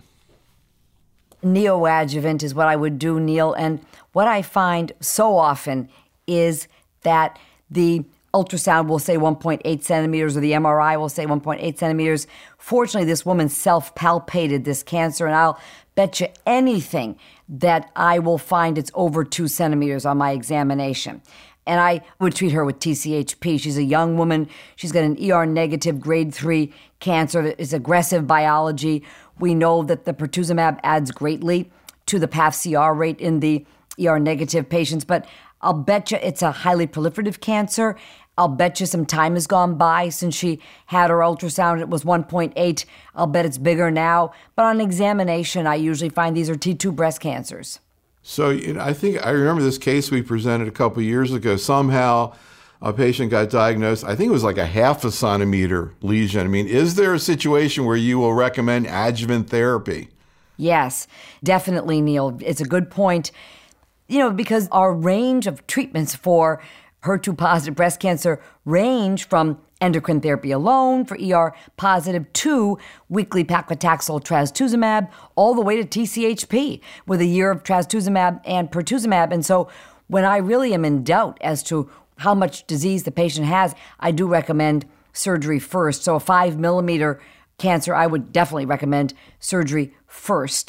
Neoadjuvant is what I would do, Neil. And what I find so often is that the ultrasound will say one point eight centimeters or the M R I will say one point eight centimeters. Fortunately, this woman self-palpated this cancer, and I'll bet you anything that I will find it's over two centimeters on my examination. And I would treat her with T C H P. She's a young woman. She's got an E R negative grade three cancer that is aggressive biology. We know that the pertuzumab adds greatly to the P A F C R rate in the E R negative patients, but I'll bet you it's a highly proliferative cancer. I'll bet you some time has gone by since she had her ultrasound. It was one point eight. I'll bet it's bigger now. But on examination, I usually find these are T two breast cancers. So you know, I think I remember this case we presented a couple years ago. Somehow a patient got diagnosed, I think it was like a half a centimeter lesion. I mean, is there a situation where you will recommend adjuvant therapy? Yes, definitely, Neil. It's a good point. You know, because our range of treatments for H E R two positive breast cancer range from endocrine therapy alone for E R positive to weekly paclitaxel trastuzumab, all the way to T C H P with a year of trastuzumab and pertuzumab. And so when I really am in doubt as to how much disease the patient has, I do recommend surgery first. So a five millimeter cancer, I would definitely recommend surgery first.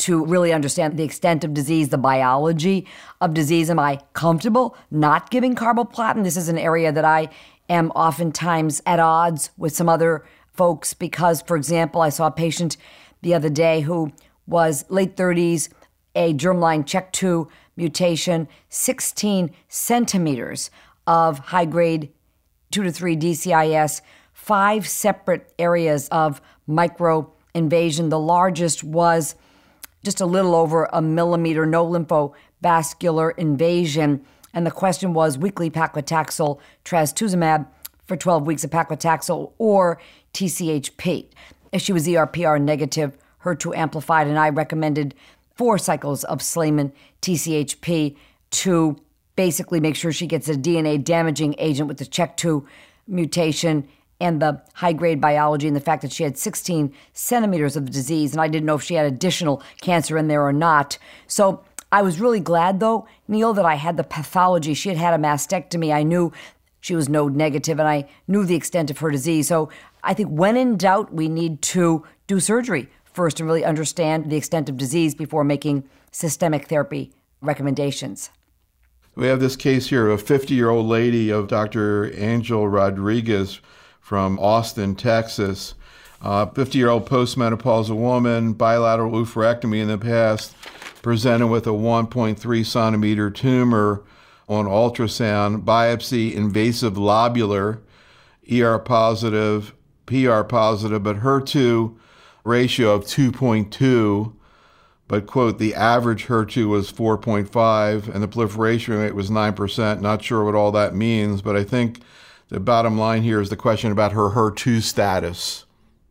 to really understand the extent of disease, the biology of disease. Am I comfortable not giving carboplatin? This is an area that I am oftentimes at odds with some other folks because, for example, I saw a patient the other day who was late thirties, a germline check two mutation, sixteen centimeters of high-grade two to three D C I S, five separate areas of microinvasion. The largest was just a little over a millimeter, no lymphovascular invasion. And the question was weekly paclitaxel, trastuzumab for twelve weeks of paclitaxel, or T C H P. She was E R P R negative, H E R two amplified, and I recommended four cycles of Slayman T C H P to basically make sure she gets a D N A damaging agent with the check two mutation and the high-grade biology and the fact that she had sixteen centimeters of disease, and I didn't know if she had additional cancer in there or not. So I was really glad, though, Neil, that I had the pathology. She had had a mastectomy. I knew she was node negative, and I knew the extent of her disease. So I think when in doubt, we need to do surgery first and really understand the extent of disease before making systemic therapy recommendations. We have this case here of a fifty-year-old lady of Doctor Angel Rodriguez from Austin, Texas. Uh, fifty-year-old postmenopausal woman, bilateral oophorectomy in the past, presented with a one point three centimeter tumor on ultrasound, biopsy, invasive lobular, E R positive, P R positive, but H E R two ratio of two point two. But, quote, the average H E R two was four point five and the proliferation rate was nine percent. Not sure what all that means, but I think the bottom line here is the question about her H E R two status.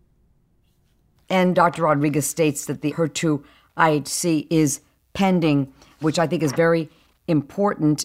And Doctor Rodriguez states that the H E R two I H C is pending, which I think is very important.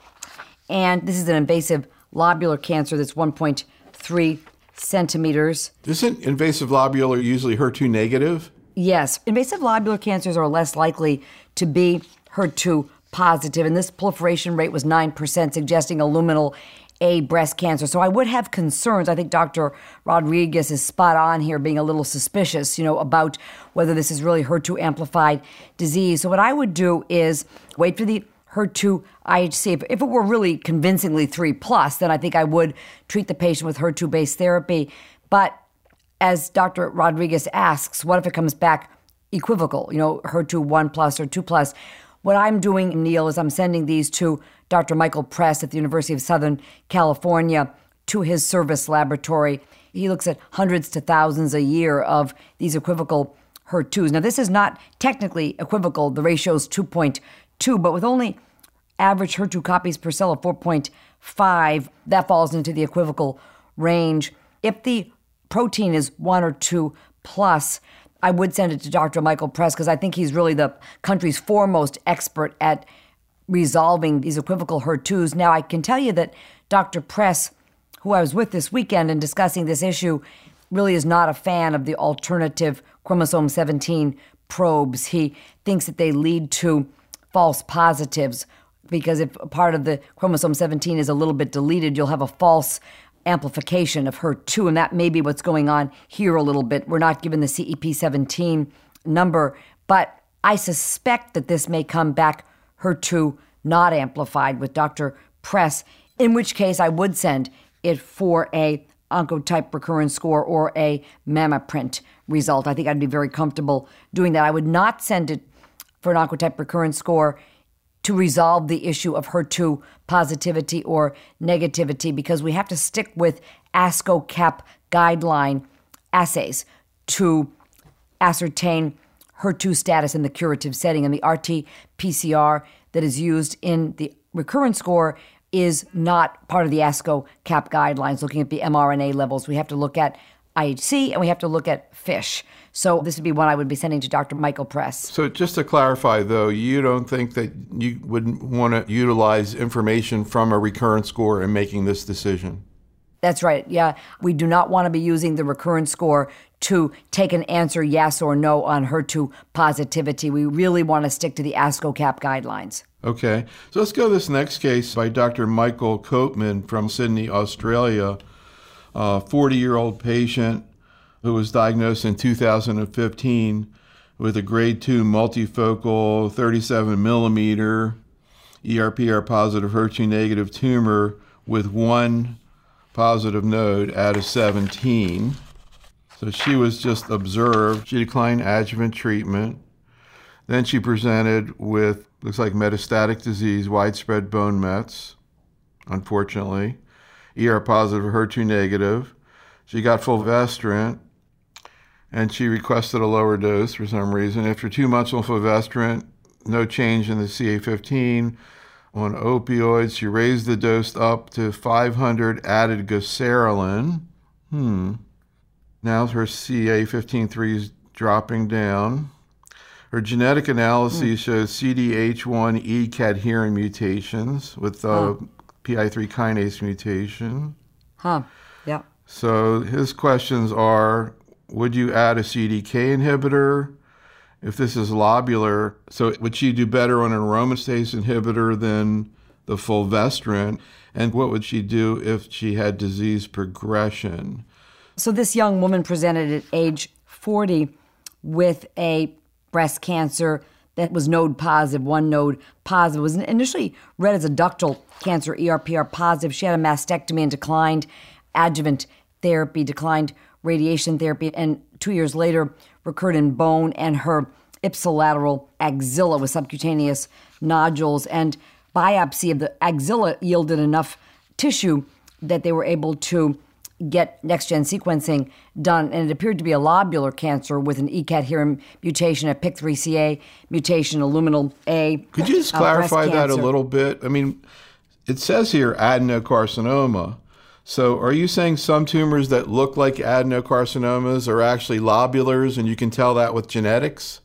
And this is an invasive lobular cancer that's one point three centimeters. Isn't invasive lobular usually H E R two negative? Yes. Invasive lobular cancers are less likely to be H E R two positive, and this proliferation rate was nine percent, suggesting a luminal A breast cancer. So I would have concerns. I think Doctor Rodriguez is spot on here, being a little suspicious, you know, about whether this is really H E R two amplified disease. So what I would do is wait for the H E R two I H C. If, if it were really convincingly three plus, then I think I would treat the patient with H E R two based therapy. But as Doctor Rodriguez asks, what if it comes back equivocal, you know, H E R two one plus or two plus? What I'm doing, Neil, is I'm sending these to Doctor Michael Press at the University of Southern California to his service laboratory. He looks at hundreds to thousands a year of these equivocal H E R twos. Now, this is not technically equivocal. The ratio is two point two, but with only average H E R two copies per cell of four point five, that falls into the equivocal range. If the protein is one or two plus, I would send it to Doctor Michael Press because I think he's really the country's foremost expert at resolving these equivocal H E R twos. Now, I can tell you that Doctor Press, who I was with this weekend and discussing this issue, really is not a fan of the alternative chromosome seventeen probes. He thinks that they lead to false positives because if part of the chromosome seventeen is a little bit deleted, you'll have a false amplification of H E R two, and that may be what's going on here a little bit. We're not given the C E P seventeen number, but I suspect that this may come back H E R two not amplified with Doctor Press, in which case I would send it for a oncotype recurrence score or a MammaPrint result. I think I'd be very comfortable doing that. I would not send it for an oncotype recurrence score to resolve the issue of H E R two positivity or negativity because we have to stick with ASCO-CAP guideline assays to ascertain H E R two status in the curative setting. And the R T P C R that is used in the recurrence score is not part of the ASCO-CAP guidelines, looking at the mRNA levels. We have to look at I H C and we have to look at FISH. So this would be one I would be sending to Doctor Michael Press. So just to clarify, though, you don't think that you would want to utilize information from a recurrence score in making this decision? That's right. Yeah. We do not want to be using the recurrence score to take an answer yes or no on H E R two positivity. We really want to stick to the ASCO-CAP guidelines. Okay. So let's go to this next case by Doctor Michael Copeman from Sydney, Australia. A forty-year-old patient who was diagnosed in two thousand fifteen with a grade two multifocal thirty-seven millimeter E R P R positive H E R two negative tumor with one positive node out of seventeen. So she was just observed. She declined adjuvant treatment. Then she presented with, looks like metastatic disease, widespread bone mets, unfortunately. E R positive, H E R two negative. She got fulvestrant, and she requested a lower dose for some reason. After two months on fulvestrant, no change in the C A fifteen. On opioids, she raised the dose up to five hundred, added goserelin. Hmm. Now her C A fifteen three is dropping down. Her genetic analysis mm. shows C D H one E cadherin mutations with the huh. P I three kinase mutation. Huh, yeah. So his questions are, would you add a C D K inhibitor? If this is lobular, so would she do better on an aromatase inhibitor than the fulvestrant? And what would she do if she had disease progression? So this young woman presented at age forty with a breast cancer that was node positive, one node positive. It was initially read as a ductal cancer, E R P R positive. She had a mastectomy and declined adjuvant therapy, declined radiation therapy, and two years later recurred in bone, and her ipsilateral axilla with subcutaneous nodules. And biopsy of the axilla yielded enough tissue that they were able to get next-gen sequencing done, and it appeared to be a lobular cancer with an E cadherin mutation, a P I K three C A mutation, a luminal A. Could you just uh, clarify that a little bit? I mean, it says here adenocarcinoma. So are you saying some tumors that look like adenocarcinomas are actually lobulars, and you can tell that with genetics?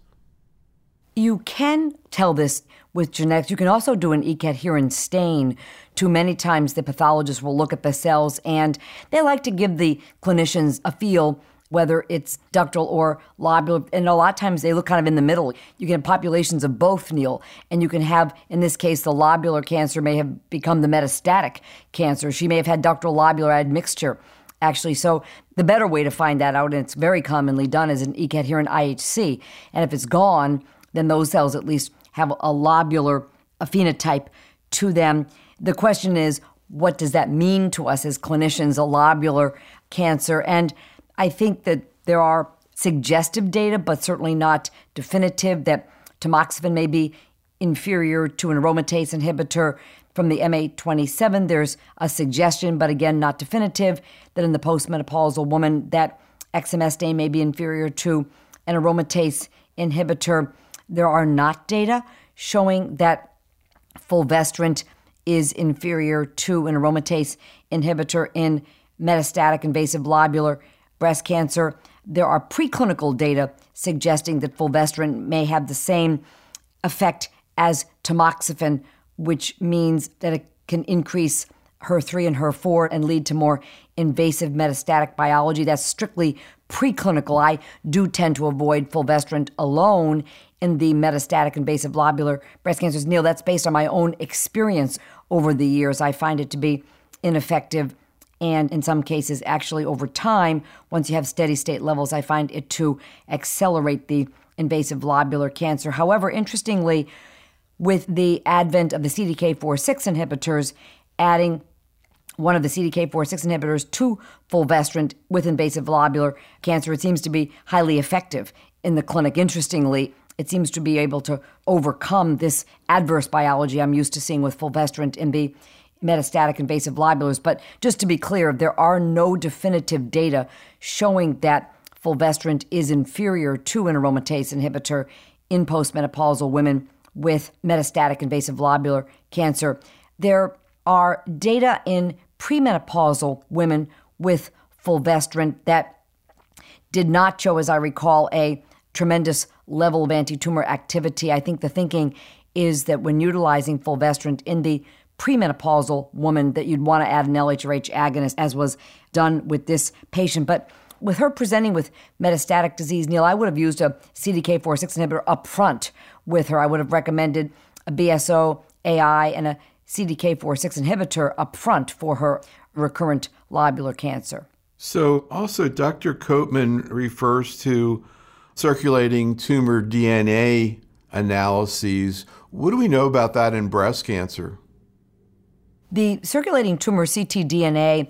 You can tell this with genetics. You can also do an E cadherin stain. Too many times the pathologist will look at the cells, and they like to give the clinicians a feel whether it's ductal or lobular. And a lot of times they look kind of in the middle. You can have populations of both, Neil, and you can have, in this case, the lobular cancer may have become the metastatic cancer. She may have had ductal lobular admixture, actually. So the better way to find that out, and it's very commonly done, is an E cadherin I H C. And if it's gone, then those cells at least have a lobular a phenotype to them. The question is, what does that mean to us as clinicians, a lobular cancer? And I think that there are suggestive data, but certainly not definitive, that tamoxifen may be inferior to an aromatase inhibitor. From the M A twenty-seven, there's a suggestion, but again, not definitive, that in the postmenopausal woman, that exemestane may be inferior to an aromatase inhibitor. There are not data showing that fulvestrant is inferior to an aromatase inhibitor in metastatic invasive lobular breast cancer. There are preclinical data suggesting that fulvestrant may have the same effect as tamoxifen, which means that it can increase H E R three and H E R four and lead to more invasive metastatic biology. That's strictly preclinical. I do tend to avoid fulvestrant alone in the metastatic invasive lobular breast cancers. Neil, that's based on my own experience over the years. I find it to be ineffective, and in some cases, actually over time, once you have steady state levels, I find it to accelerate the invasive lobular cancer. However, interestingly, with the advent of the C D K four six inhibitors, adding one of the C D K four six inhibitors to fulvestrant with invasive lobular cancer, it seems to be highly effective in the clinic. Interestingly, it seems to be able to overcome this adverse biology I'm used to seeing with fulvestrant in the metastatic invasive lobulars. But just to be clear, there are no definitive data showing that fulvestrant is inferior to an aromatase inhibitor in postmenopausal women with metastatic invasive lobular cancer. There are data in premenopausal women with fulvestrant that did not show, as I recall, a tremendous level of anti-tumor activity. I think the thinking is that when utilizing fulvestrant in the premenopausal woman, that you'd want to add an L H R H agonist, as was done with this patient. But with her presenting with metastatic disease, Neil, I would have used a C D K four six inhibitor up front with her. I would have recommended a B S O A I and a C D K four six inhibitor up front for her recurrent lobular cancer. So also Doctor Koopman refers to circulating tumor D N A analyses. What do we know about that in breast cancer? The circulating tumor C T D N A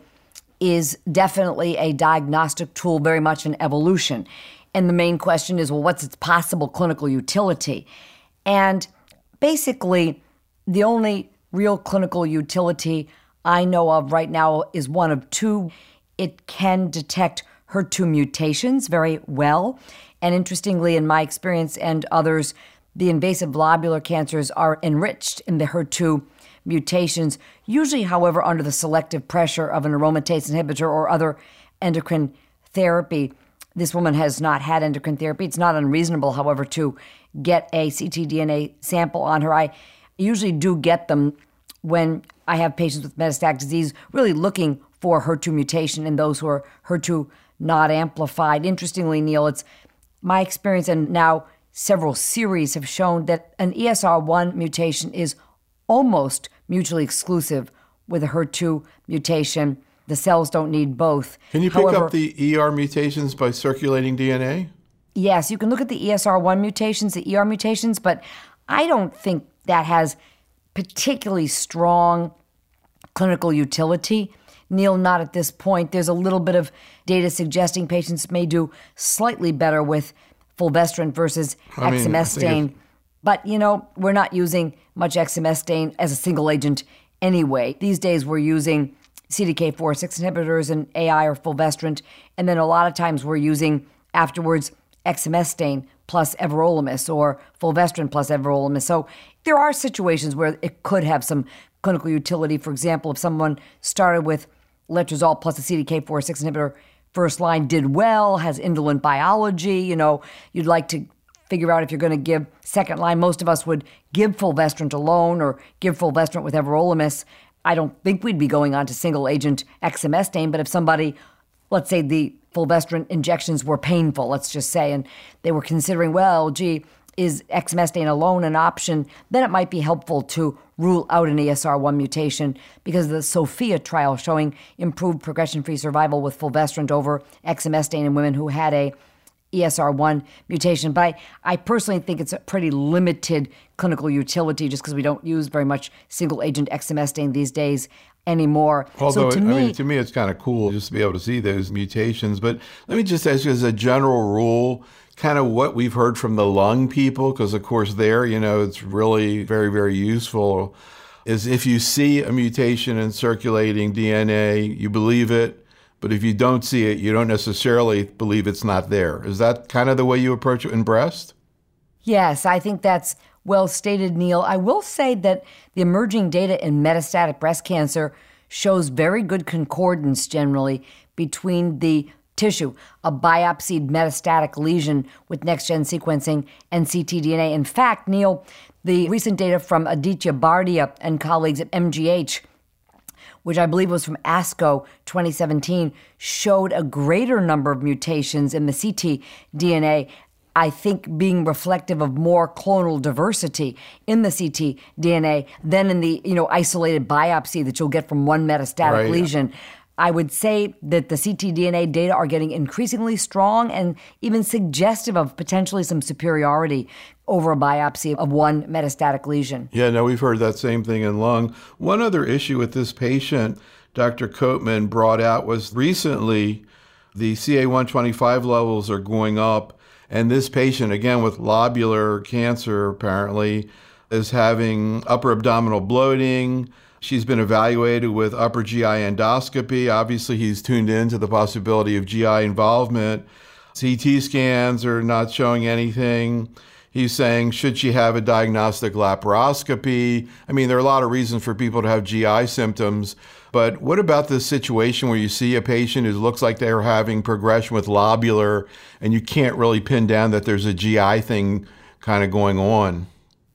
is definitely a diagnostic tool, very much in evolution. And the main question is, well, what's its possible clinical utility? And basically, the only real clinical utility I know of right now is one of two. It can detect H E R two mutations very well. And interestingly, in my experience and others, the invasive lobular cancers are enriched in the H E R two mutations, usually, however, under the selective pressure of an aromatase inhibitor or other endocrine therapy. This woman has not had endocrine therapy. It's not unreasonable, however, to get a C T D N A sample on her. I usually do get them when I have patients with metastatic disease, really looking for H E R two mutation in those who are H E R two not amplified. Interestingly, Neil, it's my experience, and now several series have shown that an E S R one mutation is almost mutually exclusive with a H E R two mutation. The cells don't need both. Can you pick However, up the E R mutations by circulating D N A? Yes, you can look at the E S R one mutations, the E R mutations, but I don't think that has particularly strong clinical utility. Neil, not at this point. There's a little bit of data suggesting patients may do slightly better with fulvestrant versus I mean, exemestane. But, you know, we're not using much exemestane as a single agent anyway. These days we're using C D K four six inhibitors and A I or fulvestrant, and then a lot of times we're using afterwards exemestane plus everolimus or fulvestrant plus everolimus. So there are situations where it could have some clinical utility. For example, if someone started with letrozole plus a C D K four six inhibitor first line, did well, has indolent biology, you know, you'd like to figure out if you're going to give second line. Most of us would give fulvestrant alone or give fulvestrant with everolimus. I don't think we'd be going on to single agent exemestane, but if somebody, let's say the fulvestrant injections were painful, let's just say, and they were considering, well, gee, is exemestane alone an option? Then it might be helpful to rule out an E S R one mutation because of the SOPHIA trial showing improved progression-free survival with fulvestrant over exemestane in women who had a E S R one mutation. But I, I personally think it's a pretty limited clinical utility just because we don't use very much single-agent exemestane these days anymore. Although, so to I me, mean, to me, it's kind of cool just to be able to see those mutations. But let me just ask you as a general rule, kind of what we've heard from the lung people, because of course there, you know, it's really very, very useful, is if you see a mutation in circulating D N A, you believe it. But if you don't see it, you don't necessarily believe it's not there. Is that kind of the way you approach it in breast? Yes, I think that's well stated, Neil. I will say that the emerging data in metastatic breast cancer shows very good concordance generally between the tissue, a biopsied metastatic lesion with next-gen sequencing and C T D N A. In fact, Neil, the recent data from Aditya Bardia and colleagues at M G H, which I believe was from ASCO twenty seventeen, showed a greater number of mutations in the C T D N A, I think being reflective of more clonal diversity in the C T D N A than in the, you know, isolated biopsy that you'll get from one metastatic right. lesion. I would say that the C T D N A data are getting increasingly strong and even suggestive of potentially some superiority over a biopsy of one metastatic lesion. Yeah, no, we've heard that same thing in lung. One other issue with this patient Doctor Coatman brought out was recently the C A one twenty-five levels are going up, and this patient, again with lobular cancer apparently, is having upper abdominal bloating. She's been evaluated with upper G I endoscopy. Obviously, he's tuned in to the possibility of G I involvement. C T scans are not showing anything. He's saying, should she have a diagnostic laparoscopy? I mean, there are a lot of reasons for people to have G I symptoms. But what about this situation where you see a patient who looks like they're having progression with lobular and you can't really pin down that there's a G I thing kind of going on?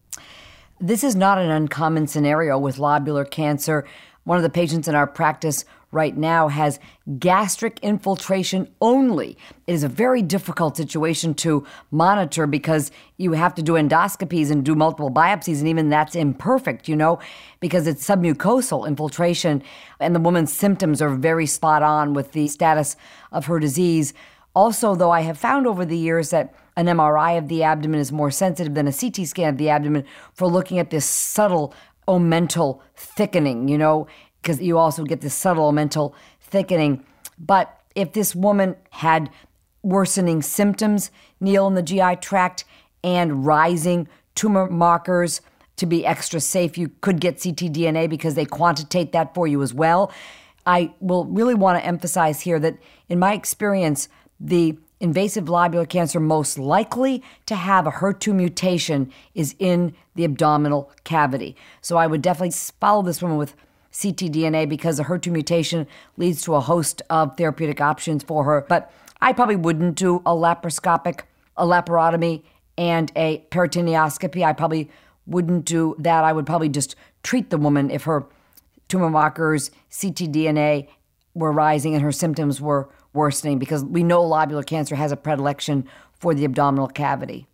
This is not an uncommon scenario with lobular cancer. One of the patients in our practice right now has gastric infiltration only. It is a very difficult situation to monitor because you have to do endoscopies and do multiple biopsies, and even that's imperfect, you know, because it's submucosal infiltration, and the woman's symptoms are very spot on with the status of her disease. Also, though, I have found over the years that an M R I of the abdomen is more sensitive than a C T scan of the abdomen for looking at this subtle omental thickening, you know, because you also get this subtle omental thickening. But if this woman had worsening symptoms, Neil, in the G I tract and rising tumor markers, to be extra safe, you could get C T D N A because they quantitate that for you as well. I will really want to emphasize here that in my experience, the invasive lobular cancer most likely to have a H E R two mutation is in the abdominal cavity. So I would definitely follow this woman with C T D N A because the H E R two mutation leads to a host of therapeutic options for her. But I probably wouldn't do a laparoscopic, a laparotomy, and a peritoneoscopy. I probably wouldn't do that. I would probably just treat the woman if her tumor markers, C T D N A were rising and her symptoms were worsening, because we know lobular cancer has a predilection for the abdominal cavity.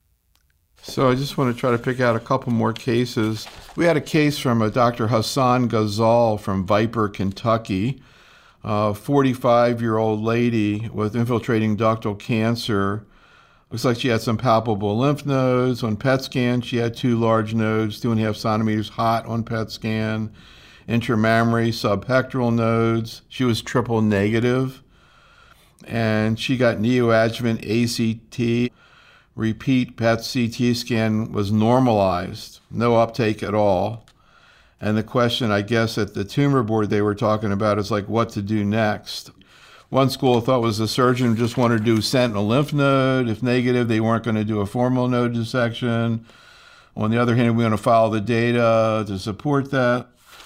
So I just want to try to pick out a couple more cases. We had a case from a Doctor Hassan Ghazal from Viper, Kentucky, a forty-five-year-old lady with infiltrating ductal cancer. Looks like she had some palpable lymph nodes. On P E T scan, she had two large nodes, two and a half centimeters hot on P E T scan, intramammary, subpectoral nodes. She was triple negative, and she got neoadjuvant A C T. Repeat P E T C T scan was normalized, no uptake at all. And the question, I guess, at the tumor board they were talking about is like what to do next. One school of thought was the surgeon just wanted to do sentinel lymph node. If negative, they weren't going to do a formal node dissection. On the other hand, we want to follow the data to support that.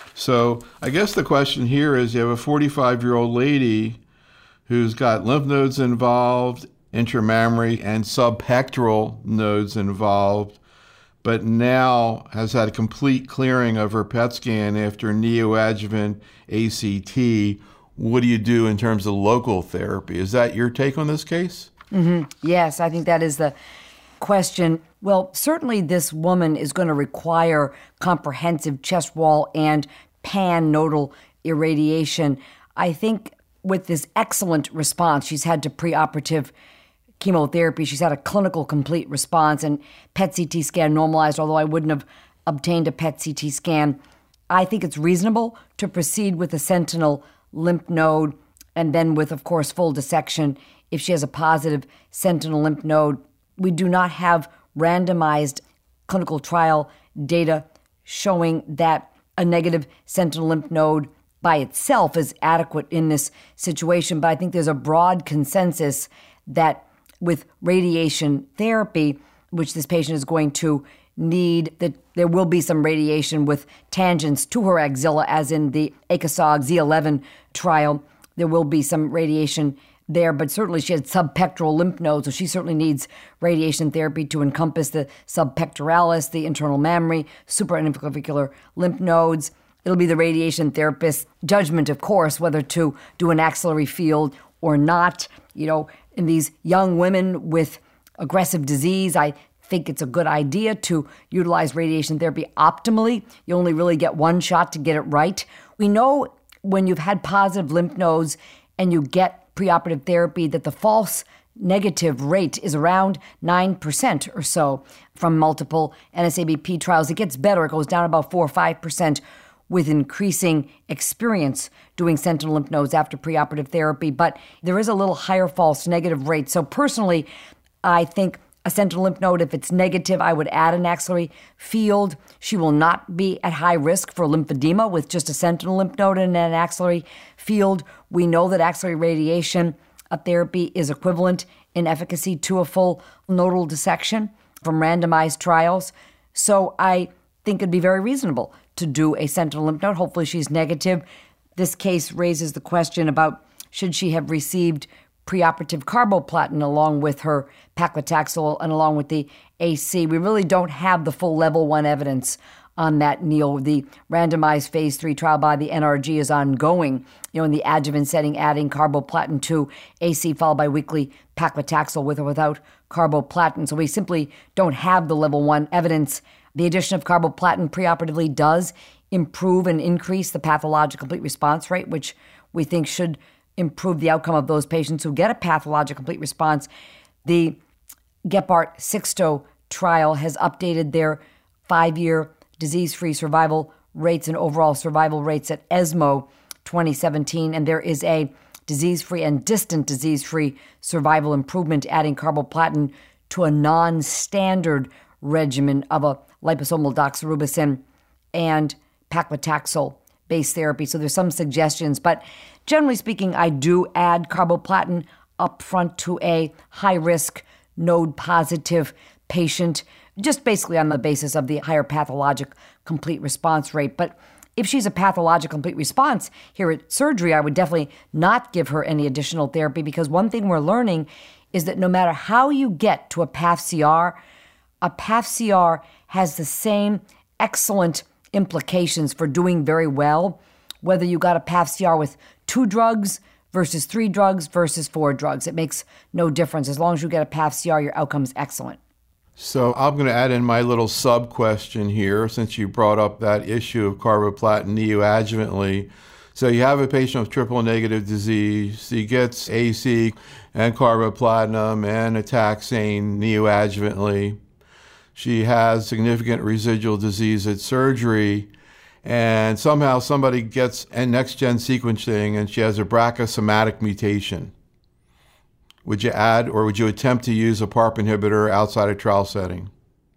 So I guess the question here is you have a forty-five-year-old lady who's got lymph nodes involved, intramammary and subpectoral nodes involved, but now has had a complete clearing of her P E T scan after neoadjuvant A C T. What do you do in terms of local therapy? Is that your take on this case? Mm-hmm. Yes, I think that is the question. Well, certainly this woman is going to require comprehensive chest wall and pan-nodal irradiation. I think with this excellent response she's had to preoperative chemotherapy, she's had a clinical complete response, and P E T C T scan normalized, although I wouldn't have obtained a P E T C T scan. I think it's reasonable to proceed with a sentinel lymph node, and then with, of course, full dissection if she has a positive sentinel lymph node. We do not have randomized clinical trial data showing that a negative sentinel lymph node by itself is adequate in this situation, but I think there's a broad consensus that with radiation therapy, which this patient is going to need, that there will be some radiation with tangents to her axilla, as in the ACOSOG Z eleven trial. There will be some radiation there, but certainly she had subpectoral lymph nodes, so she certainly needs radiation therapy to encompass the subpectoralis, the internal mammary, suprainflavicular lymph nodes. It'll be the radiation therapist's judgment, of course, whether to do an axillary field or not. You know, in these young women with aggressive disease, I think it's a good idea to utilize radiation therapy optimally. You only really get one shot to get it right. We know when you've had positive lymph nodes and you get preoperative therapy that the false negative rate is around nine percent or so from multiple N S A B P trials. It gets better. It goes down about four or five percent with increasing experience doing sentinel lymph nodes after preoperative therapy. But there is a little higher false negative rate. So personally, I think a sentinel lymph node, if it's negative, I would add an axillary field. She will not be at high risk for lymphedema with just a sentinel lymph node and an axillary field. We know that axillary radiation therapy is equivalent in efficacy to a full nodal dissection from randomized trials. So I think it'd be very reasonable to do a sentinel lymph node. Hopefully she's negative. This case raises the question about should she have received preoperative carboplatin along with her paclitaxel and along with the A C. We really don't have the full level one evidence on that, Neil. The randomized phase three trial by the N R G is ongoing, you know, in the adjuvant setting, adding carboplatin to A C followed by weekly paclitaxel with or without carboplatin. So we simply don't have the level one evidence. The addition of carboplatin preoperatively does improve and increase the pathologic complete response rate, which we think should improve the outcome of those patients who get a pathologic complete response. The Gephardt-Sixto trial has updated their five-year disease-free survival rates and overall survival rates at ESMO twenty seventeen, and there is a disease-free and distant disease-free survival improvement adding carboplatin to a non-standard regimen of a liposomal doxorubicin and paclitaxel-based therapy. So there's some suggestions, but generally speaking, I do add carboplatin up front to a high-risk, node-positive patient, just basically on the basis of the higher pathologic complete response rate. But if she's a pathologic complete response here at surgery, I would definitely not give her any additional therapy, because one thing we're learning is that no matter how you get to a P A F C R, a P A F C R has the same excellent implications for doing very well, whether you got a P A F C R with two drugs versus three drugs versus four drugs. It makes no difference. As long as you get a P A F C R, your outcome is excellent. So I'm going to add in my little sub-question here, since you brought up that issue of carboplatin neoadjuvantly. So you have a patient with triple-negative disease. He gets A C and carboplatin and a taxane neoadjuvantly. She has significant residual disease at surgery, and somehow somebody gets a next-gen sequencing and she has a B R C A somatic mutation. Would you add or would you attempt to use a PARP inhibitor outside a trial setting?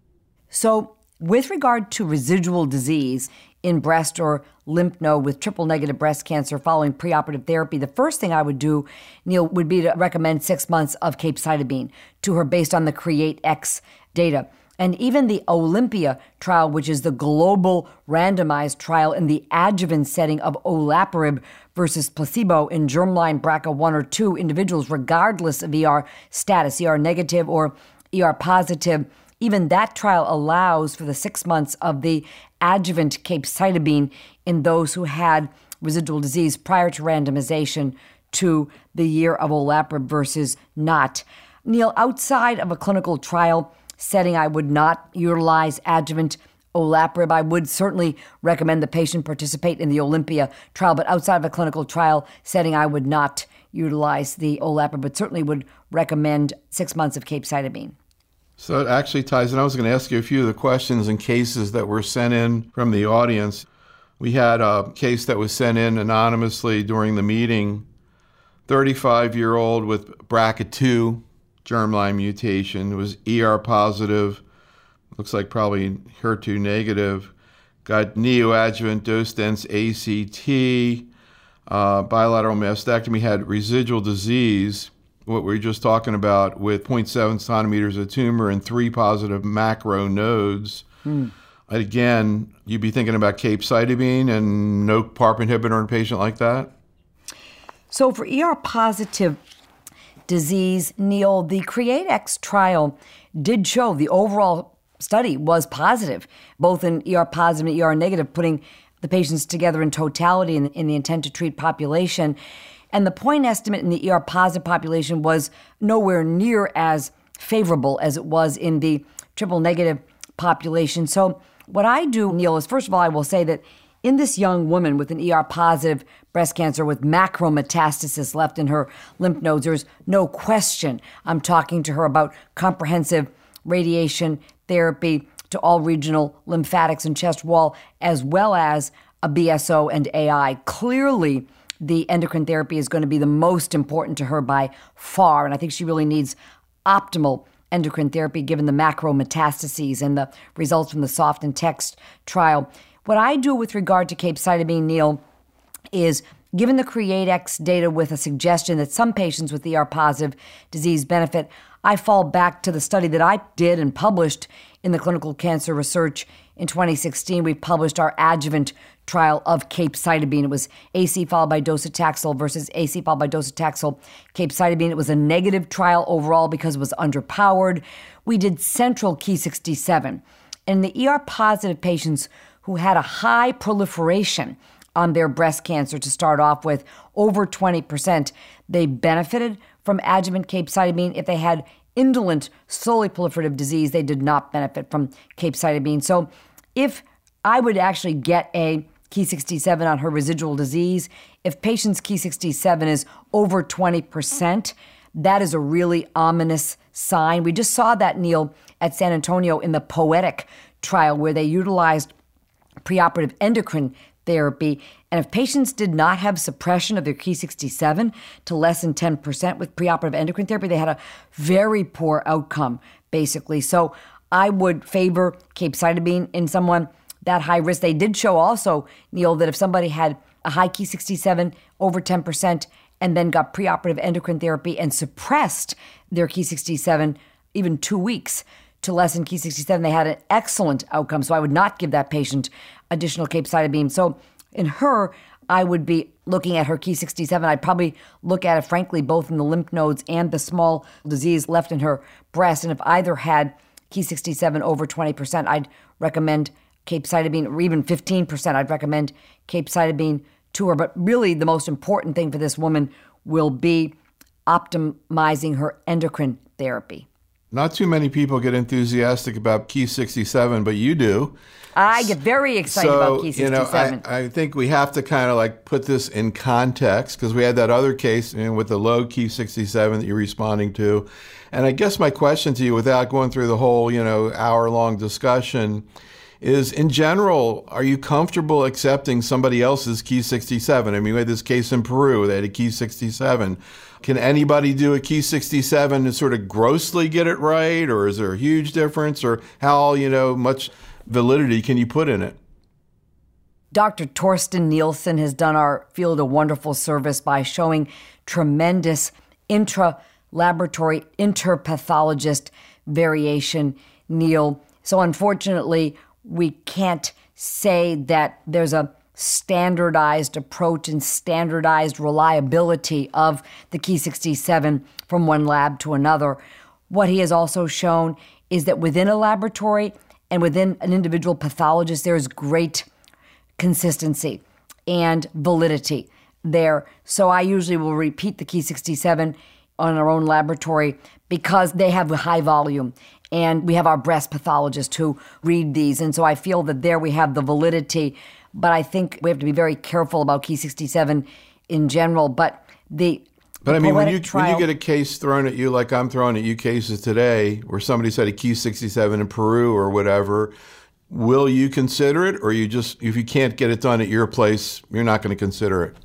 So with regard to residual disease in breast or lymph node with triple-negative breast cancer following preoperative therapy, the first thing I would do, Neil, would be to recommend six months of capecitabine to her based on the CREATE-X data. And even the Olympia trial, which is the global randomized trial in the adjuvant setting of olaparib versus placebo in germline B R C A one or two individuals, regardless of E R status, E R negative or E R positive, even that trial allows for the six months of the adjuvant capecitabine in those who had residual disease prior to randomization to the year of olaparib versus not. Neil, outside of a clinical trial setting, I would not utilize adjuvant olaparib. I would certainly recommend the patient participate in the Olympia trial, but outside of a clinical trial setting, I would not utilize the olaparib, but certainly would recommend six months of capecitabine. So it actually ties in. I was going to ask you a few of the questions and cases that were sent in from the audience. We had a case that was sent in anonymously during the meeting, thirty-five-year-old with B R C A two germline mutation, was E R positive, looks like probably H E R two negative, got neoadjuvant dose-dense A C T, uh, bilateral mastectomy, had residual disease, what we were just talking about, with zero point seven centimeters of tumor and three positive macro nodes. Mm. Again, you'd be thinking about capecitabine and no PARP inhibitor in a patient like that? So for E R positive disease, Neil, the CREATE-X trial did show the overall study was positive, both in E R positive and E R negative, putting the patients together in totality in, in the intent to treat population. And the point estimate in the E R positive population was nowhere near as favorable as it was in the triple negative population. So what I do, Neil, is first of all, I will say that in this young woman with an E R positive breast cancer with macrometastasis left in her lymph nodes, there's no question I'm talking to her about comprehensive radiation therapy to all regional lymphatics and chest wall, as well as a B S O and A I. Clearly, the endocrine therapy is going to be the most important to her by far, and I think she really needs optimal endocrine therapy given the macrometastases and the results from the SOFT and TEXT trial. What I do with regard to capecitabine, Neil, is given the CREATE-X data with a suggestion that some patients with E R positive disease benefit, I fall back to the study that I did and published in the Clinical Cancer Research in twenty sixteen. We published our adjuvant trial of capecitabine. It was A C followed by docetaxel versus A C followed by docetaxel capecitabine. It was a negative trial overall because it was underpowered. We did central Ki sixty-seven. And the E R positive patients who had a high proliferation on their breast cancer to start off with, over twenty percent, they benefited from adjuvant capecitabine. If they had indolent, slowly proliferative disease, they did not benefit from capecitabine. So if I would actually get a Ki sixty-seven on her residual disease. If patient's Ki sixty-seven is over twenty percent, that is a really ominous sign. We just saw that, Neil, at San Antonio in the POETIC trial where they utilized preoperative endocrine therapy. And if patients did not have suppression of their Ki sixty-seven to less than ten percent with preoperative endocrine therapy, they had a very poor outcome, basically. So I would favor capecitabine in someone that high risk. They did show also, Neil, that if somebody had a high Ki sixty-seven over ten percent and then got preoperative endocrine therapy and suppressed their Ki sixty-seven even two weeks to less than Ki sixty-seven, they had an excellent outcome. So I would not give that patient additional capecitabine. So in her, I would be looking at her Ki sixty-seven. I'd probably look at it, frankly, both in the lymph nodes and the small disease left in her breast. And if either had Ki sixty-seven over twenty percent, I'd recommend capecitabine, or even fifteen percent, I'd recommend capecitabine to her. But really, the most important thing for this woman will be optimizing her endocrine therapy. Not too many people get enthusiastic about Ki sixty-seven, but you do. I get very excited so, about Ki sixty-seven. You know, I, I think we have to kind of like put this in context because we had that other case, you know, with the low Ki sixty-seven that you're responding to. And I guess my question to you, without going through the whole, you know, hour-long discussion, is in general, are you comfortable accepting somebody else's Ki sixty-seven? I mean, we had this case in Peru, they had a Ki sixty-seven. Can anybody do a Ki sixty-seven and sort of grossly get it right? Or is there a huge difference? Or how, you know, much validity can you put in it? Doctor Torsten Nielsen has done our field a wonderful service by showing tremendous intra-laboratory, interpathologist variation, Neil. So unfortunately, we can't say that there's a standardized approach and standardized reliability of the Ki sixty-seven from one lab to another. What he has also shown is that within a laboratory and within an individual pathologist, there is great consistency and validity there. So I usually will repeat the Ki sixty-seven on our own laboratory because they have a high volume. And we have our breast pathologists who read these. And so I feel that there we have the validity. But I think we have to be very careful about Ki sixty-seven in general. But the But I mean, when you, trial, when you get a case thrown at you like I'm throwing at you cases today, where somebody's had a Ki sixty-seven in Peru or whatever, will you consider it? Or you just, if you can't get it done at your place, you're not going to consider it?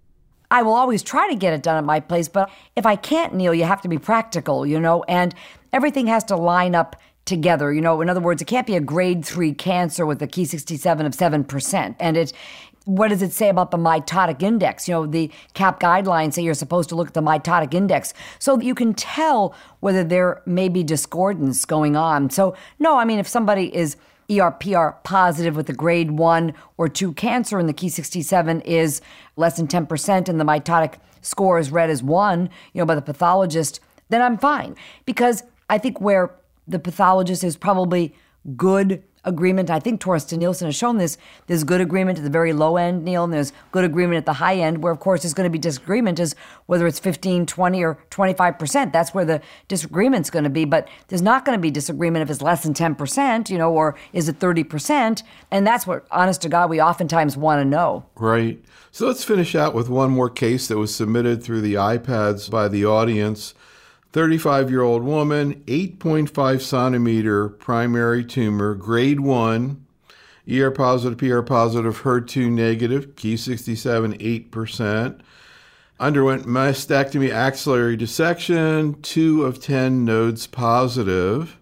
I will always try to get it done at my place, but if I can't, Neil, you have to be practical, you know, and everything has to line up together. You know, in other words, it can't be a grade three cancer with a Ki sixty-seven of seven percent. And it, what does it say about the mitotic index? You know, the C A P guidelines say you're supposed to look at the mitotic index so that you can tell whether there may be discordance going on. So, no, I mean, if somebody is E R P R positive with a grade one or two cancer and the Ki sixty-seven is less than ten percent and the mitotic score is read as one, you know, by the pathologist, then I'm fine. Because I think where the pathologist is probably good agreement, I think Torsten Nielsen has shown this, there's good agreement at the very low end, Neil, and there's good agreement at the high end, where of course there's going to be disagreement as whether it's fifteen, twenty, or twenty-five percent. That's where the disagreement's going to be, but there's not going to be disagreement if it's less than ten percent, you know, or is it thirty percent? And that's what, honest to God, we oftentimes want to know. Right. So let's finish out with one more case that was submitted through the iPads by the audience. thirty-five-year-old woman, eight point five centimeter primary tumor, grade one, E R positive, P R positive, H E R two negative, Ki sixty-seven, eight percent. Underwent mastectomy axillary dissection, two of ten nodes positive.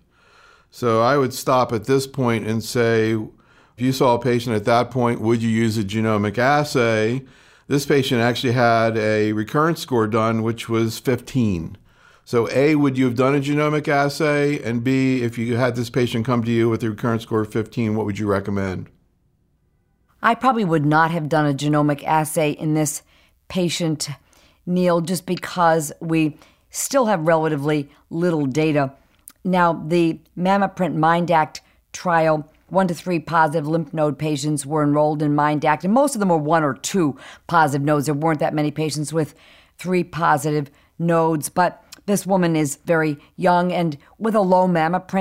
So I would stop at this point and say, if you saw a patient at that point, would you use a genomic assay? This patient actually had a recurrence score done, which was fifteen. So A, would you have done a genomic assay? And B, if you had this patient come to you with a recurrence score of fifteen, what would you recommend? I probably would not have done a genomic assay in this patient, Neil, just because we still have relatively little data. Now, the MammaPrint MindAct trial, one to three positive lymph node patients were enrolled in MindAct, and most of them were one or two positive nodes. There weren't that many patients with three positive nodes, but this woman is very young, and with a low MammaPrint,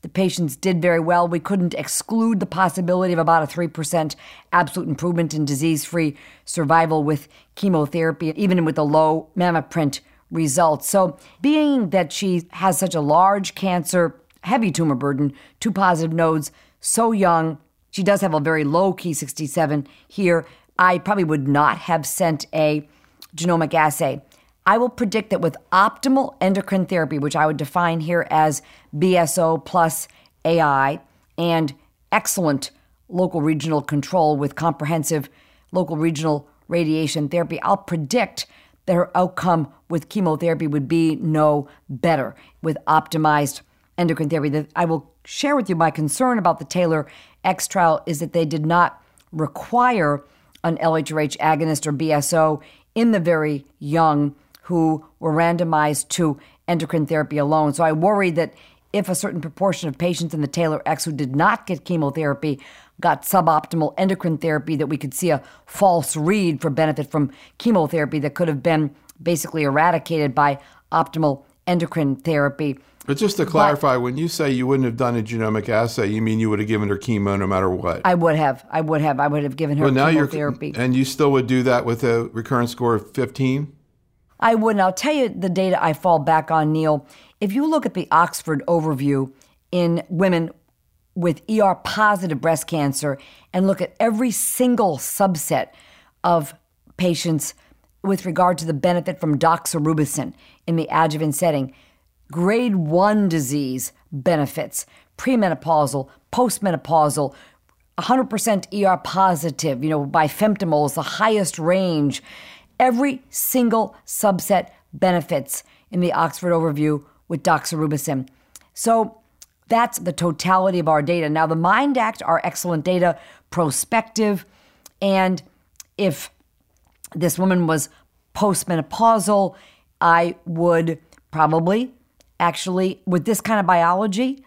The patients did very well. We couldn't exclude the possibility of about a three percent absolute improvement in disease-free survival with chemotherapy, even with the low MammaPrint results. So being that she has such a large cancer, heavy tumor burden, two positive nodes, so young, she does have a very low Ki sixty-seven here, I probably would not have sent a genomic assay. I will predict that with optimal endocrine therapy, which I would define here as B S O plus A I, and excellent local regional control with comprehensive local regional radiation therapy, I'll predict that her outcome with chemotherapy would be no better with optimized endocrine therapy. That I will share with you my concern about the TAILOR-X trial is that they did not require an L H R H agonist or B S O in the very young who were randomized to endocrine therapy alone. So I worry that if a certain proportion of patients in the TAILOR-X who did not get chemotherapy got suboptimal endocrine therapy, that we could see a false read for benefit from chemotherapy that could have been basically eradicated by optimal endocrine therapy. But just to clarify, but, when you say you wouldn't have done a genomic assay, you mean you would have given her chemo no matter what? I would have. I would have. I would have given her well, now chemotherapy. You're, and you still would do that with a recurrence score of fifteen? I would. And I'll tell you the data I fall back on, Neil. If you look at the Oxford overview in women with E R-positive breast cancer and look at every single subset of patients with regard to the benefit from doxorubicin in the adjuvant setting, grade one disease benefits, premenopausal, postmenopausal, one hundred percent E R positive, you know, bifemptomol is the highest range. Every single subset benefits in the Oxford overview with doxorubicin. So that's the totality of our data. Now, the MIND Act are excellent data, prospective, and if this woman was postmenopausal, I would probably, actually, with this kind of biology,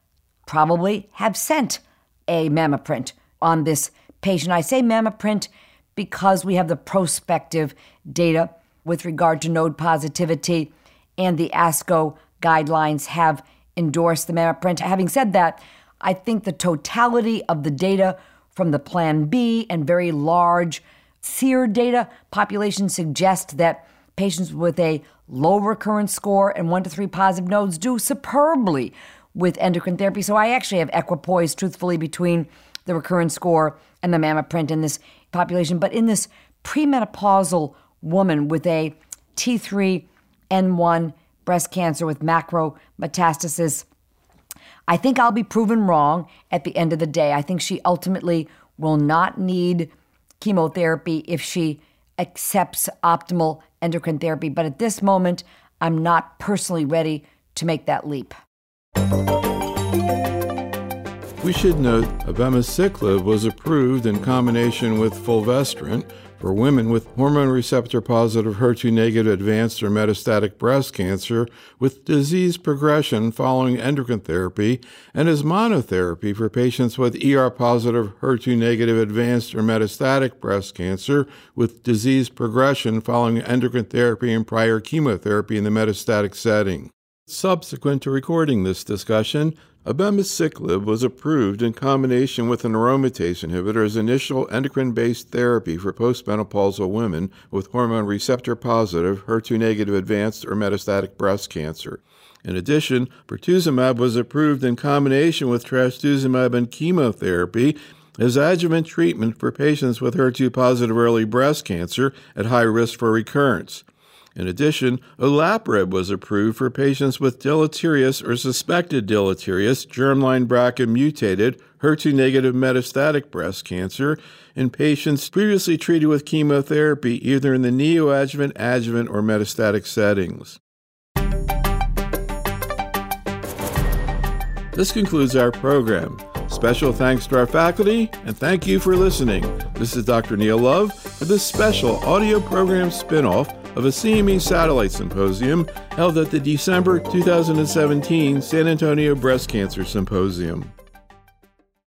probably have sent a MammaPrint on this patient. I say MammaPrint because we have the prospective data with regard to node positivity, and the ASCO guidelines have endorsed the MammaPrint. Having said that, I think the totality of the data from the Plan B and very large SEER data population suggests that patients with a low recurrence score and one to three positive nodes do superbly with endocrine therapy. So I actually have equipoise, truthfully, between the recurrence score and the MammaPrint in this population. But in this premenopausal woman with a T three N one breast cancer with macro metastasis, I think I'll be proven wrong at the end of the day. I think she ultimately will not need chemotherapy if she accepts optimal endocrine therapy. But at this moment, I'm not personally ready to make that leap. We should note abemaciclib was approved in combination with fulvestrant for women with hormone receptor-positive, H E R two negative advanced or metastatic breast cancer with disease progression following endocrine therapy, and as monotherapy for patients with E R-positive, H E R two negative advanced or metastatic breast cancer with disease progression following endocrine therapy and prior chemotherapy in the metastatic setting. Subsequent to recording this discussion, abemaciclib was approved in combination with an aromatase inhibitor as initial endocrine-based therapy for postmenopausal women with hormone receptor-positive, H E R two negative advanced or metastatic breast cancer. In addition, pertuzumab was approved in combination with trastuzumab and chemotherapy as adjuvant treatment for patients with H E R two positive early breast cancer at high risk for recurrence. In addition, olaparib was approved for patients with deleterious or suspected deleterious germline B R C A mutated H E R two negative metastatic breast cancer in patients previously treated with chemotherapy either in the neoadjuvant, adjuvant, or metastatic settings. This concludes our program. Special thanks to our faculty, and thank you for listening. This is Doctor Neil Love for this special audio program spinoff of a C M E Satellite Symposium held at the December two thousand seventeen San Antonio Breast Cancer Symposium.